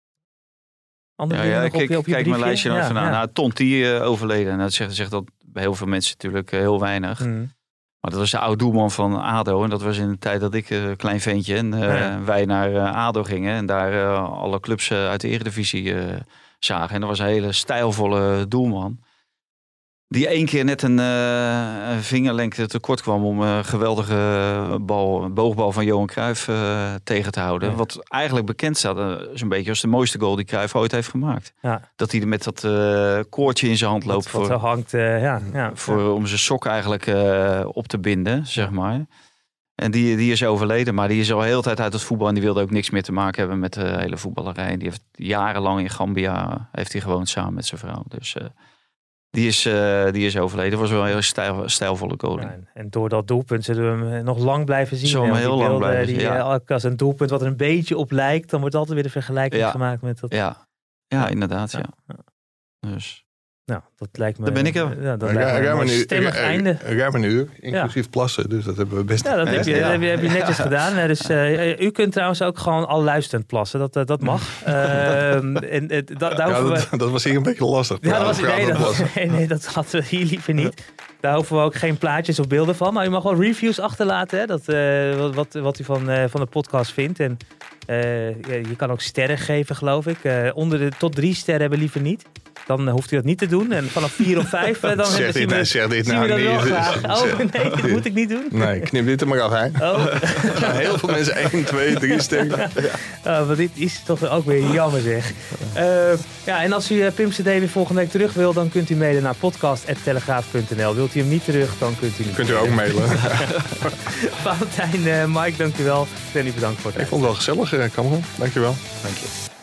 Kijk mijn lijstje nog even aan. Nou, Tonti overleden. En dat zegt dat bij heel veel mensen natuurlijk heel weinig. Maar dat was de oude doelman van ADO. En dat was in de tijd dat ik een klein ventje en wij naar ADO gingen. En daar alle clubs uit de Eredivisie zagen. En dat was een hele stijlvolle doelman. Die 1 keer net een vingerlengte tekort kwam om een geweldige boogbal van Johan Cruijff tegen te houden. Ja. Wat eigenlijk bekend staat zo'n beetje als de mooiste goal die Cruijff ooit heeft gemaakt. Ja. Dat hij er met dat koordje in zijn hand loopt. Wat er hangt, om zijn sok eigenlijk op te binden, zeg maar. En die is overleden, maar die is al heel tijd uit het voetbal. En die wilde ook niks meer te maken hebben met de hele voetballerij. Die heeft jarenlang in Gambia gewoond samen met zijn vrouw. Dus... Die is overleden. Was wel een heel stijlvolle goal. Ja, en door dat doelpunt zullen we hem nog lang blijven zien. Zullen we heel lang blijven zien, als een doelpunt wat er een beetje op lijkt, dan wordt altijd weer de vergelijking gemaakt met dat. Ja, inderdaad. Ja. Dus. Nou, dat lijkt me... Daar ben ik er. Ja, dat lijkt me een stemmig einde. Ruim een uur, inclusief plassen. Dus dat hebben we best... Ja, dat heb je netjes gedaan. Dus u kunt trouwens ook gewoon al luisterend plassen. Dat mag. Dat was hier een beetje lastig. Ja, dat hadden we hier liever niet. Daar hoeven we ook geen plaatjes of beelden van. Maar u mag wel reviews achterlaten. Hè? Wat u van de podcast vindt. En je kan ook sterren geven, geloof ik. Tot 3 sterren hebben liever niet. Dan hoeft u dat niet te doen. En vanaf 4 of 5, dan zeg dit nou niet. Nee, dat moet ik niet doen. Nee, knip dit er maar af, hè. Heel veel mensen 1, 2, 3 sterren. Maar dit is toch ook weer jammer, zeg. En als u Pim CD weer volgende week terug wil, dan kunt u mailen naar podcast@telegraaf.nl. Wilt u hem niet terug, dan kunt u niet. Kunt u ook mailen. Valentijn, Mike, dank u wel. En u bedankt voor het. Ik vond het wel gezellig, Cameron. Dank je wel. Dank je.